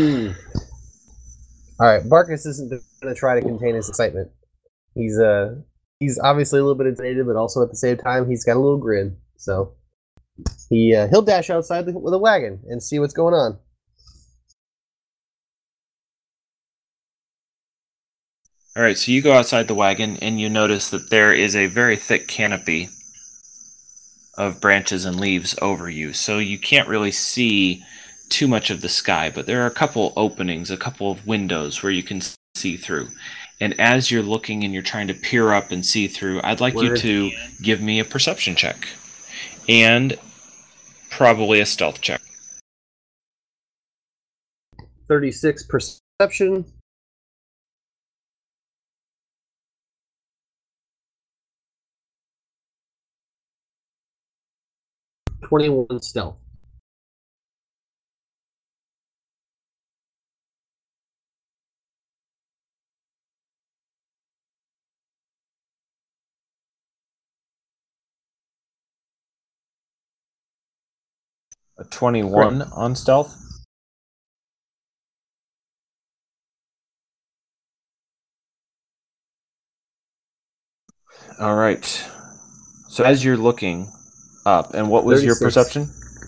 All right. Barkus isn't going to try to contain his excitement. He's uh he's obviously a little bit intimidated, but also at the same time he's got a little grin. So he uh, he'll dash outside the, with a wagon and see what's going on. All right, so you go outside the wagon and you notice that there is a very thick canopy of branches and leaves over you, so you can't really see too much of the sky, but there are a couple openings, a couple of windows where you can see through. And as you're looking and you're trying to peer up and see through, I'd like you Word. to give me a perception check. And probably a stealth check. Thirty-six perception. Twenty-one stealth. A twenty-one on stealth? All right. So as you're looking up, and what was your thirty-six. perception?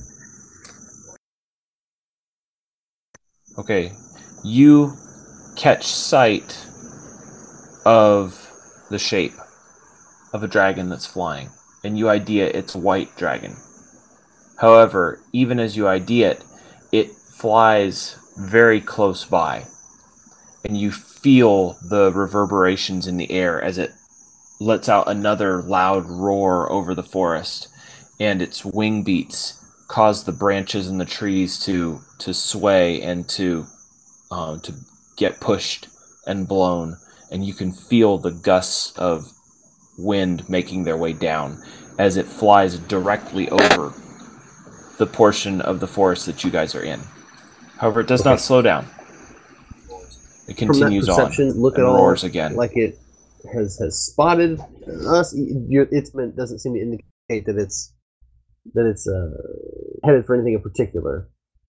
Okay. You catch sight of the shape of a dragon that's flying, and you idea it's a white dragon. However, even as you idea it, it flies very close by, and you feel the reverberations in the air as it lets out another loud roar over the forest, and its wing beats cause the branches and the trees to to sway and to um, to get pushed and blown, and you can feel the gusts of wind making their way down as it flies directly over the portion of the forest that you guys are in. However, it does Okay. not slow down. It continues From that perception, on look and at all roars again. like it has has spotted us. Your, its movement doesn't seem to indicate that it's that it's uh, headed for anything in particular.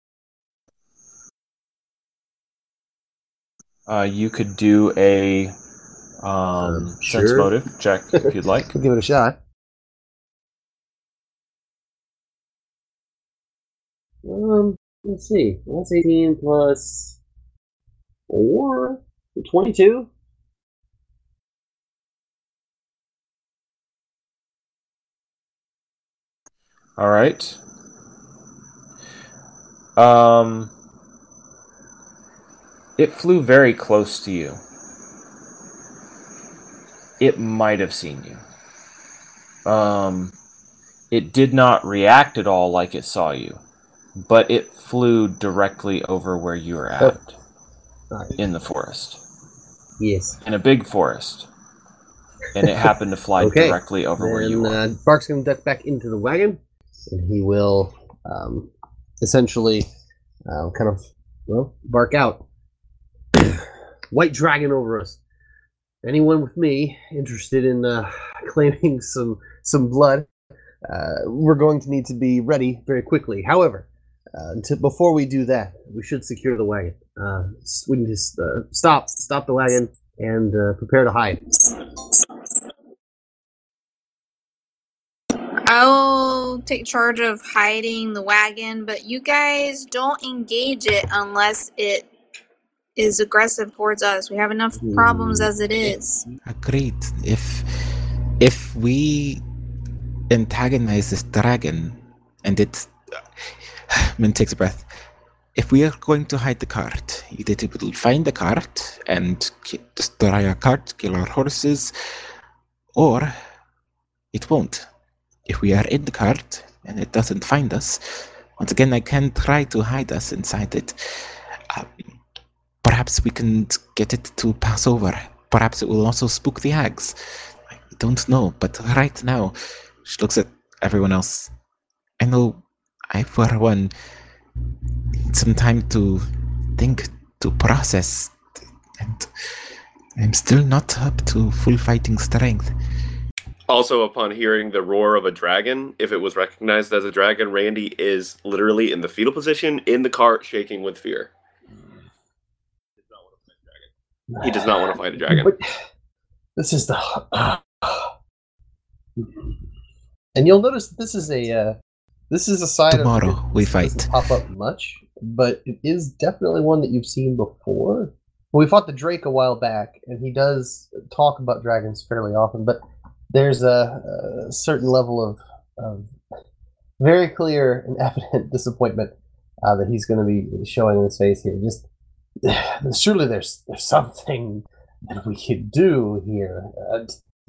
Uh, you could do a um, Um, sense sure. motive check if you'd like. We'll give it a shot. Um, let's see. That's eighteen plus four, twenty-two. All right. Um, it flew very close to you. It might have seen you. Um, it did not react at all like it saw you, but it flew directly over where you were at Alright. in the forest, Yes. in a big forest, and it happened to fly Okay. directly over where you Then were. uh, Bark's going to duck back into the wagon, and he will um, essentially uh, kind of, well, bark out. White dragon over us. Anyone with me interested in uh, claiming some some blood, uh, we're going to need to be ready very quickly. However, uh, to, before we do that, we should secure the wagon. Uh, s- we need to s- uh, stop, stop the wagon, and uh, prepare to hide. I'll take charge of hiding the wagon, but you guys don't engage it unless it is aggressive towards us. We have enough problems as it is. Agreed. If if we antagonize this dragon and it Min takes a breath. if we are going to hide the cart, either it will find the cart and ki- destroy our cart, kill our horses, or it won't. If we are in the cart and it doesn't find us, once again, I can try to hide us inside it. Um, perhaps we can get it to pass over. Perhaps it will also spook the hags. I don't know, but right now, she looks at everyone else. I know I, for one, need some time to think, to process, and I'm still not up to full fighting strength. Also, upon hearing the roar of a dragon, if it was recognized as a dragon, Randy is literally in the fetal position, in the cart, shaking with fear. He does not want to fight a dragon. But this is the... And you'll notice that this is a... Uh, this is a side Tomorrow of it we that fight. doesn't pop up much, but it is definitely one that you've seen before. We fought the Drake a while back, and he does talk about dragons fairly often, but there's a, a certain level of, of very clear and evident disappointment uh, that he's going to be showing in his face here. Just surely there's there's something that we could do here. Uh,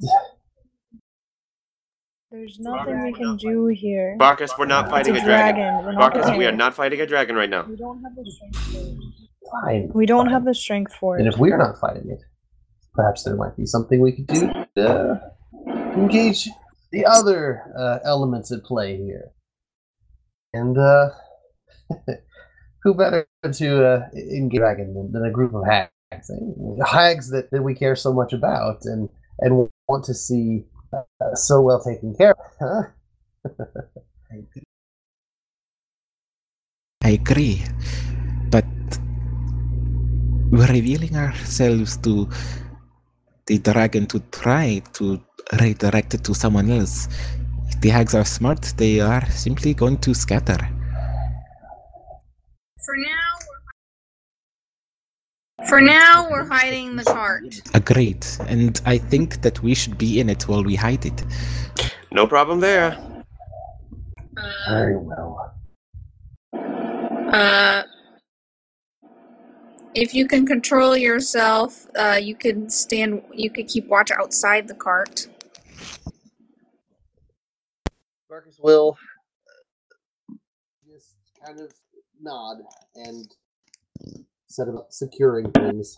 There's nothing we can do here. Barkus, we're not It's fighting a a dragon. dragon. We're not Barkus, we are prepared. not fighting a dragon right now. We don't have the strength for it. fine. We don't fine. have the strength for And it. if we're not fighting it, perhaps there might be something we could do to uh, engage the other uh, elements at play here. And uh, who better to uh, engage a dragon than, than a group of hags? Eh? Hags that, that we care so much about and, and want to see uh, so well taken care of. Huh? I agree, but we're revealing ourselves to the dragon to try to redirect it to someone else. If the hags are smart, they are simply going to scatter. For now, we're, for now, we're hiding the cart. Agreed, and I think that we should be in it while we hide it. No problem there. Uh, Very well. uh, if you can control yourself, uh, you can stand. You could keep watch outside the cart. Marcus will just kind of nod and set about securing things.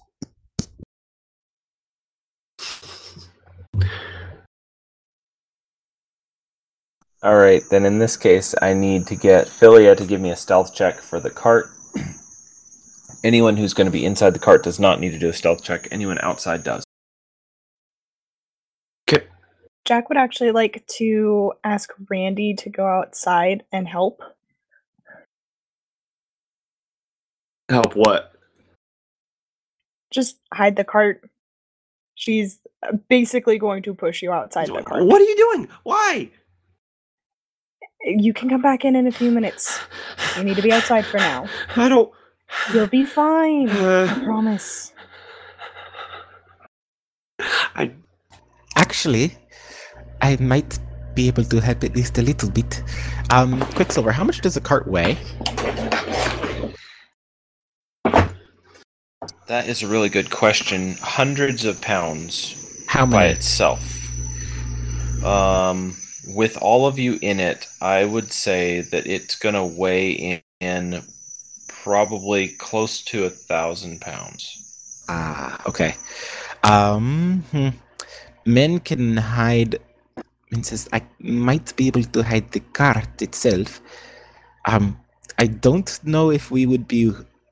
All right, then in this case, I need to get Philia to give me a stealth check for the cart. Anyone who's going to be inside the cart does not need to do a stealth check. Anyone outside does. Okay. Jack would actually like to ask Randy to go outside and help. Help what? Just hide the cart. She's basically going to push you outside the cart. What are you doing? Why? You can come back in in a few minutes. You need to be outside for now. I don't. You'll be fine. Uh, I promise. I. Actually, I might be able to help at least a little bit. Um, Quicksilver, how much does a cart weigh? That is a really good question. Hundreds of pounds How by many? itself. Um, with all of you in it, I would say that it's gonna weigh in, in probably close to a thousand pounds. Ah, okay. Um, hmm. Men can hide. Men says I might be able to hide the cart itself. Um, I don't know if we would be.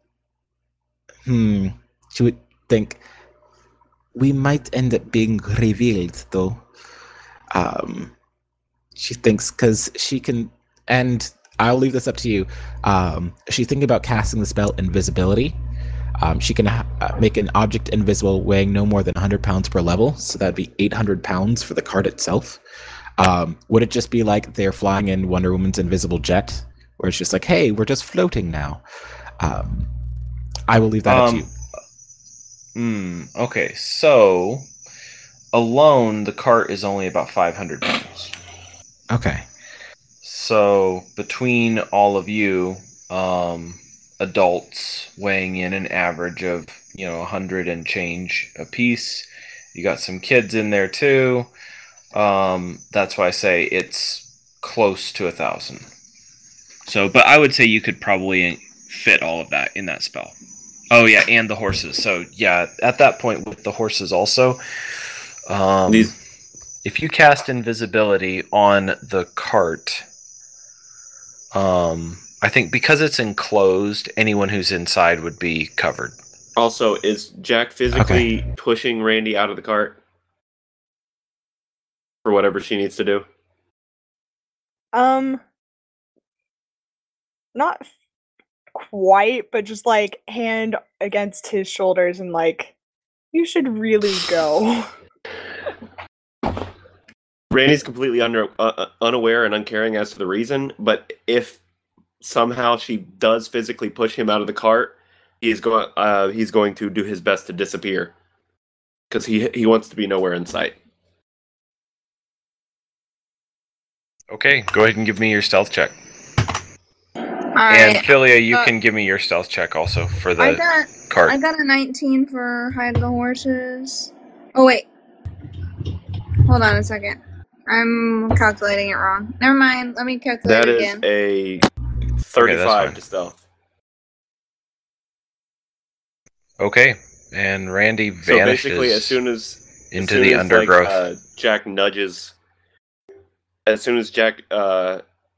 Hmm. She would think we might end up being revealed, though. Um, she thinks because she can, and I'll leave this up to you. Um, she's thinking about casting the spell Invisibility. Um, she can ha- uh, make an object invisible weighing no more than one hundred pounds per level, so that'd be eight hundred pounds for the cart itself. Um, would it just be like they're flying in Wonder Woman's invisible jet, where it's just like, hey, we're just floating now? Um, I will leave that up to Um, you. Hmm. Okay. So alone, the cart is only about five hundred pounds. Okay. So between all of you, um, adults weighing in an average of, you know, a hundred and change a piece. You got some kids in there too. Um, that's why I say it's close to a thousand. So, but I would say you could probably fit all of that in that spell. Oh yeah, and the horses. So yeah, at that point with the horses also, um, These- if you cast invisibility on the cart, um, I think because it's enclosed, anyone who's inside would be covered. Also, is Jack physically pushing Randy out of the cart for whatever she needs to do? Um, not f- quite, but just like hand against his shoulders and like, you should really go. Randy's completely under, uh, unaware and uncaring as to the reason, but if somehow she does physically push him out of the cart, he's going uh, he's going to do his best to disappear because he he wants to be nowhere in sight. Okay, go ahead and give me your stealth check. Alright. And Philia, you uh, can give me your stealth check also for I the got cart. I got a nineteen for hide the horses. Oh wait. Hold on a second. I'm calculating it wrong. Never mind. Let me calculate That it is again. a thirty-five fine. to stealth. Okay, and Randy So vanishes basically, as soon as into as soon the as, undergrowth. like, uh, Jack nudges. As soon as Jack, uh,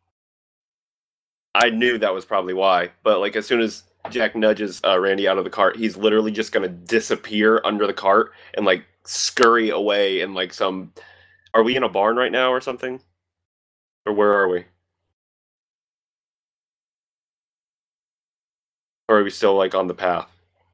I knew that was probably why, but like as soon as Jack nudges uh, Randy out of the cart, he's literally just gonna disappear under the cart and like scurry away in like some. Are we in a barn right now or something? Or where are we? Or are we still like on the path?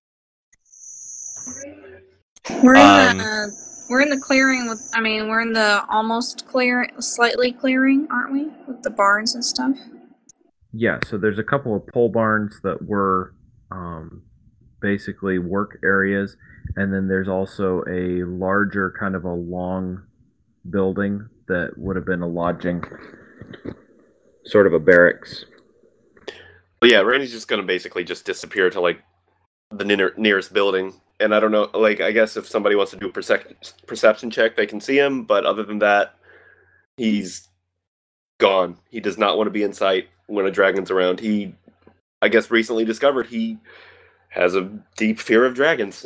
We're in Um, the we're in the clearing with. I mean, we're in the almost clear, slightly clearing, aren't we? With the barns and stuff. Yeah, so there's a couple of pole barns that were um, basically work areas, and then there's also a larger kind of a long building that would have been a lodging, sort of a barracks. But yeah, Randy's just gonna basically just disappear to like the near- nearest building. And I don't know, like I guess if somebody wants to do a percep- perception check, they can see him. But other than that, he's gone. He does not want to be in sight when a dragon's around. He, I guess, recently discovered he has a deep fear of dragons.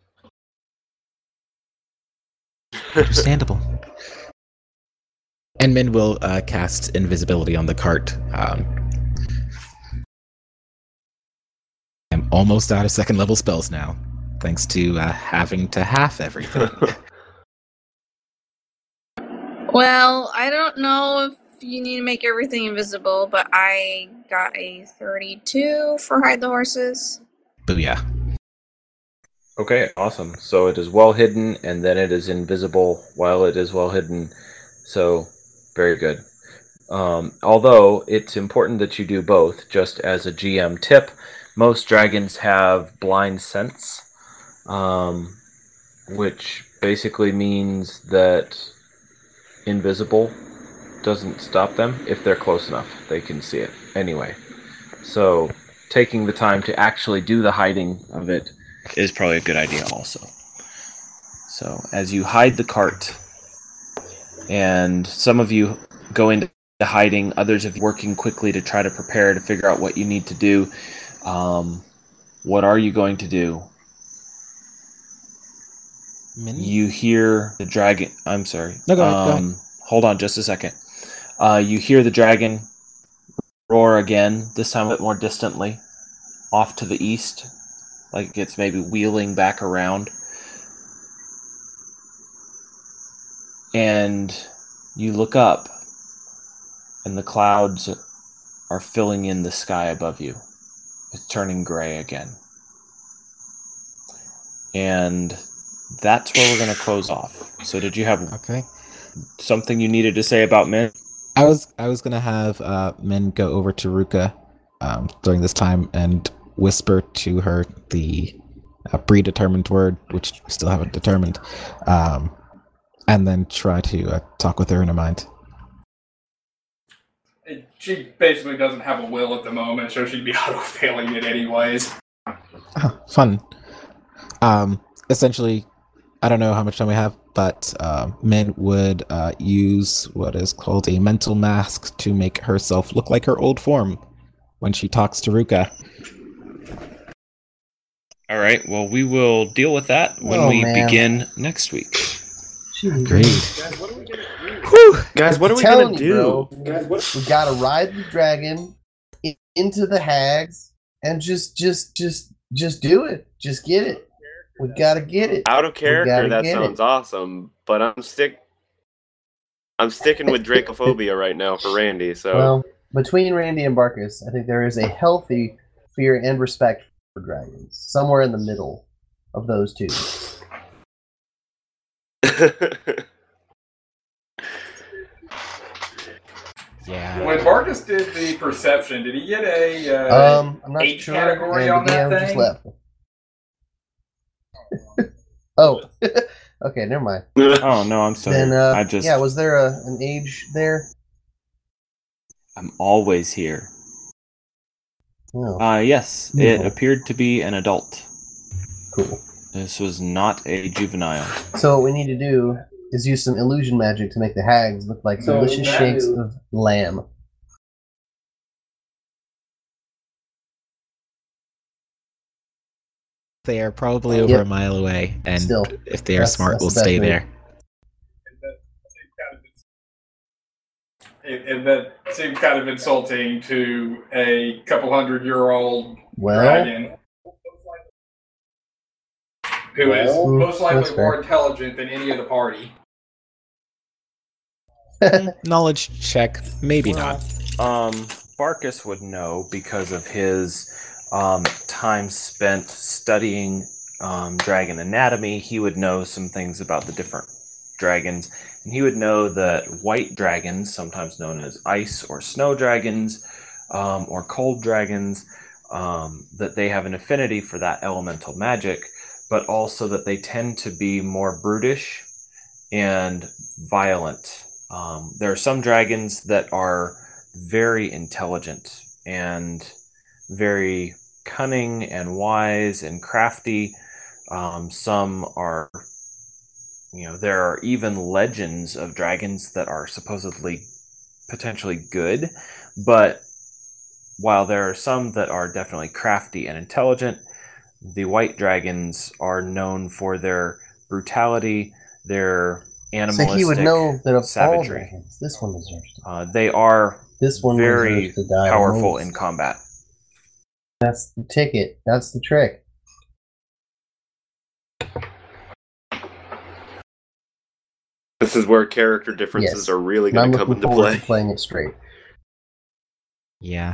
Understandable. And Min will uh, cast invisibility on the cart. Um, I'm almost out of second level spells now, thanks to uh, having to half everything. Well, I don't know if you need to make everything invisible, but I got a thirty-two for hide the horses. Booyah. Okay, awesome. So it is well hidden, and then it is invisible while it is well hidden. So, very good. Um, although, it's important that you do both, just as a G M tip. Most dragons have blind sense, um, which basically means that invisible doesn't stop them. If they're close enough, they can see it anyway. So, taking the time to actually do the hiding of it is probably a good idea also. So as you hide the cart, and some of you go into hiding, others of you working quickly to try to prepare to figure out what you need to do. Um, what are you going to do? Min? You hear the dragon. I'm sorry. No, go ahead, go um, hold on just a second. Uh, you hear the dragon roar again, this time a bit more distantly, off to the east. Like it's maybe wheeling back around. And you look up, and the clouds are filling in the sky above you. It's turning gray again. And that's where we're going to close off. So did you have Okay. something you needed to say about Min? I was I was gonna have uh, Min go over to Ruka um, during this time and whisper to her the uh, predetermined word, which we still haven't determined, um, and then try to uh, talk with her in her mind. she basically doesn't have a will at the moment, so she'd be auto-failing it anyways. Oh, fun. Um, essentially, I don't know how much time we have, but uh, Min would uh, use what is called a mental mask to make herself look like her old form when she talks to Ruka. All right. Well, we will deal with that when Oh, we man. begin next week. Agreed. Whew. Guys, what are we Telling gonna you, do? bro, we gotta ride the dragon i- into the hags and just, just, just, just do it. Just get it. We gotta get it. Out of character, gotta that get sounds it. awesome, but I'm stick. I'm sticking with Dracophobia right now for Randy. So Well, between Randy and Barkus, I think there is a healthy fear and respect for dragons. Somewhere in the middle of those two. Yeah. When Barkus did the perception, did he get a uh, Um, I'm not eight sure. category and on the that D M just thing? left. Oh, okay, never mind. Oh no, I'm sorry. Then, uh, I just yeah, was there a, an age there? I'm always here. Oh, Uh yes, it Mhm. appeared to be an adult. cool. This was not a juvenile. So what we need to do is use some illusion magic to make the hags look like So delicious that shakes is- of lamb. They are probably over Yep. a mile away, and Still, if they are that's- smart, that's we'll the best stay move. there. And, and that seems kind of insulting to a couple hundred year old Well, dragon who is Well, most likely that's more fair. intelligent than any of the party. Knowledge check, maybe not. Um, Barkus would know because of his um, time spent studying um, dragon anatomy. He would know some things about the different dragons, and he would know that white dragons, sometimes known as ice or snow dragons, um, or cold dragons, um, that they have an affinity for that elemental magic, but also that they tend to be more brutish and violent. Um, there are some dragons that are very intelligent and very cunning and wise and crafty. Um, some are, you know, there are even legends of dragons that are supposedly potentially good, but while there are some that are definitely crafty and intelligent, the white dragons are known for their brutality, their so animalistic he would know that of all savagery. dragons, this one deserves to. Uh, they are This one very deserves to die. the powerful most. in combat. That's the ticket. That's the trick. this is where character differences Yes. are really And I'm going to come looking into forward play. to playing it straight. Yeah.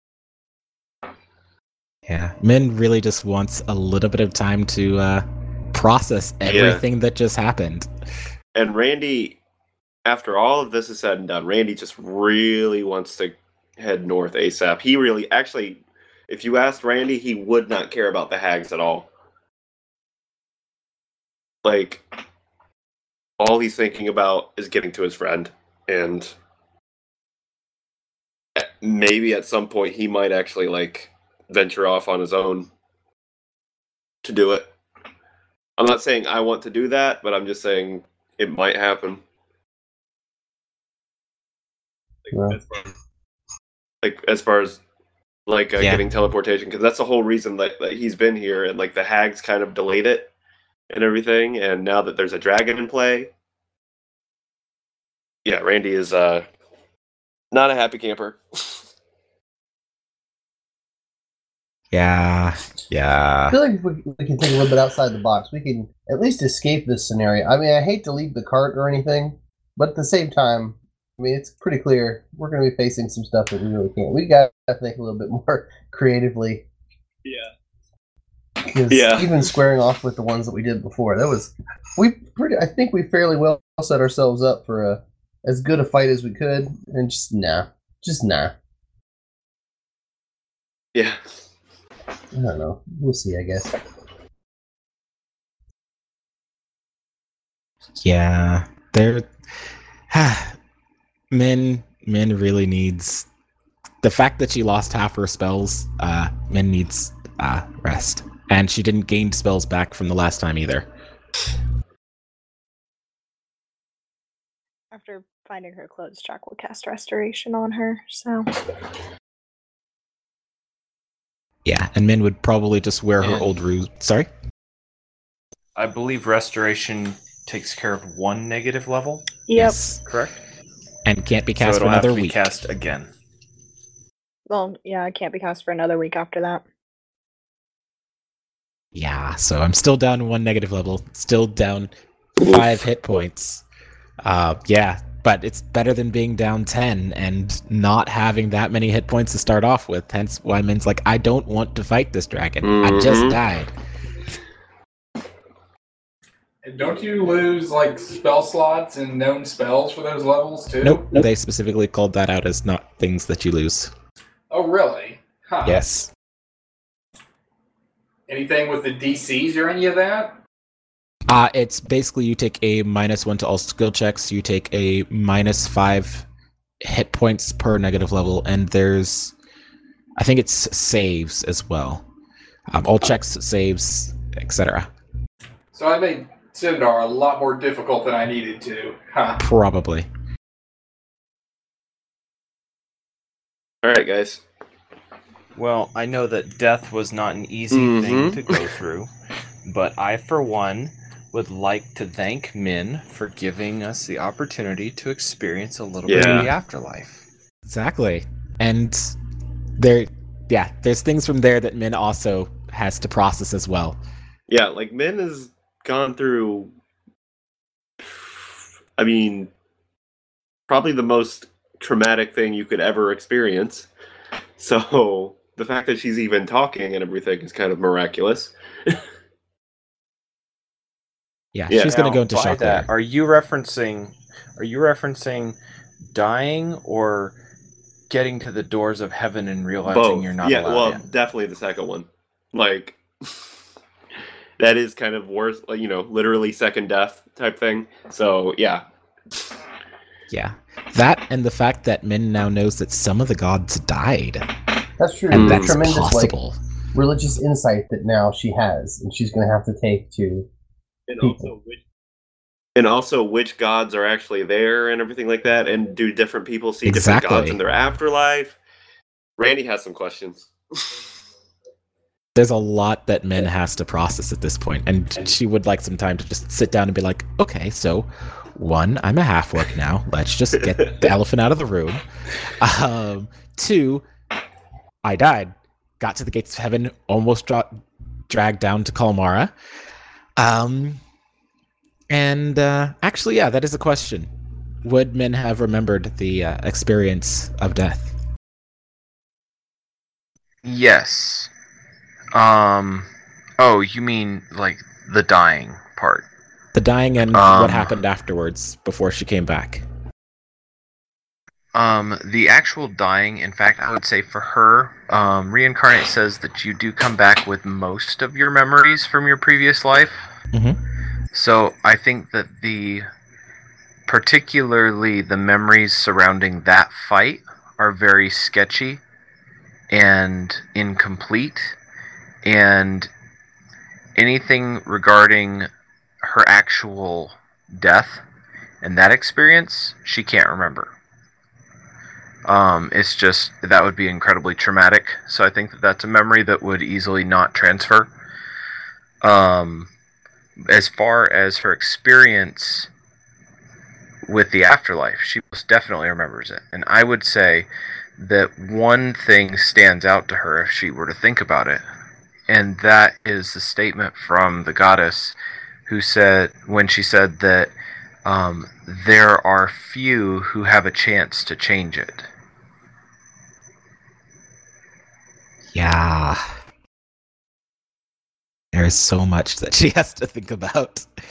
Yeah. Min really just wants a little bit of time to uh, process everything that just happened. And Randy, after all of this is said and done, Randy just really wants to head north ASAP. He really, actually, if you asked Randy, he would not care about the hags at all. Like, all he's thinking about is getting to his friend, and maybe at some point he might actually, like, venture off on his own to do it. I'm not saying I want to do that, but I'm just saying it might happen. Well. As far as, like as far as like uh, Yeah. getting teleportation, because that's the whole reason that, that he's been here, and like the hags kind of delayed it and everything. And now that there's a dragon in play, yeah, Randy is uh not a happy camper. Yeah. I Yeah. feel like we, we can think a little bit outside the box. We can at least escape this scenario. I mean, I hate to leave the cart or anything, but at the same time, I mean, it's pretty clear we're going to be facing some stuff that we really can't. We got to think a little bit more creatively. Yeah. Because Yeah. even squaring off with the ones that we did before, that was we pretty. I think we fairly well set ourselves up for a as good a fight as we could, and just nah, just nah. Yeah. I don't know. We'll see. I guess. Yeah. There. Min. Min really needs the fact that she lost half her spells, uh, Min needs uh, rest. And she didn't gain spells back from the last time either. After finding her clothes, Jack will cast Restoration on her, so... Yeah, and Min would probably just wear her And- old ruse. Sorry? I believe restoration takes care of one negative level, Yep. Yes. correct? And can't be So cast for it'll have another to be week. cast again. Well, yeah, it can't be cast for another week after that. Yeah, so I'm still down one negative level, still down five hit points. Uh, yeah, but it's better than being down ten and not having that many hit points to start off with. Hence why Min's like, I don't want to fight this dragon. I just Mhm. died. And don't you lose like spell slots and known spells for those levels too? Nope, they specifically called that out as not things that you lose. Oh, really? Huh. Yes. Anything with the D Cs or any of that? Uh, it's basically you take a minus one to all skill checks, you take a minus five hit points per negative level, and there's, I think it's saves as well. Um, all checks, saves, et cetera. So I made Sindar a lot more difficult than I needed to. Huh. Probably. All right, guys. Well, I know that death was not an easy Mhm. thing to go through, but I, for one, would like to thank Min for giving us the opportunity to experience a little bit Yeah. of the afterlife. Exactly. And there, yeah, there's things from there that Min also has to process as well. Yeah, like Min has gone through. I mean, probably the most traumatic thing you could ever experience. So the fact that she's even talking and everything is kind of miraculous. Yeah, Yeah. she's going to Now, go into by shock that, later. are you referencing? Are you referencing dying or getting to the doors of heaven and realizing Both. you're not yeah, allowed well, in? definitely the second one. Like, that is kind of worse, like, you know, literally second death type thing. So, yeah. Yeah. That and the fact that Min now knows that some of the gods died. That's true. And Mm. that's Tremendous like, possible. religious insight that now she has, and she's going to have to take to And people. also, which, and also which gods are actually there and everything like that. And do different people see different Exactly. gods in their afterlife? Randy has some questions. There's a lot that Min has to process at this point, and she would like some time to just sit down and be like, okay, so one, I'm a half-orc now. Let's just get the elephant out of the room. Um, two, I died. Got to the gates of heaven, almost dra- dragged down to Kalmara. Um, and uh, actually, yeah, that is a question. Would Min have remembered the uh, experience of death? Yes. Um. Oh, you mean like the dying part? The dying and Um, what happened afterwards before she came back. Um, the actual dying, in fact, I would say for her, um, Reincarnate says that you do come back with most of your memories from your previous life. Mhm. So I think that the, particularly the memories surrounding that fight are very sketchy and incomplete, and anything regarding her actual death and that experience, she can't remember. Um, it's just, that would be incredibly traumatic. So I think that that's a memory that would easily not transfer. Um, as far as her experience with the afterlife, she most definitely remembers it. And I would say that one thing stands out to her if she were to think about it. And that is the statement from the goddess who said, when she said that um, there are few who have a chance to change it. Yeah. There is so much that she has to think about.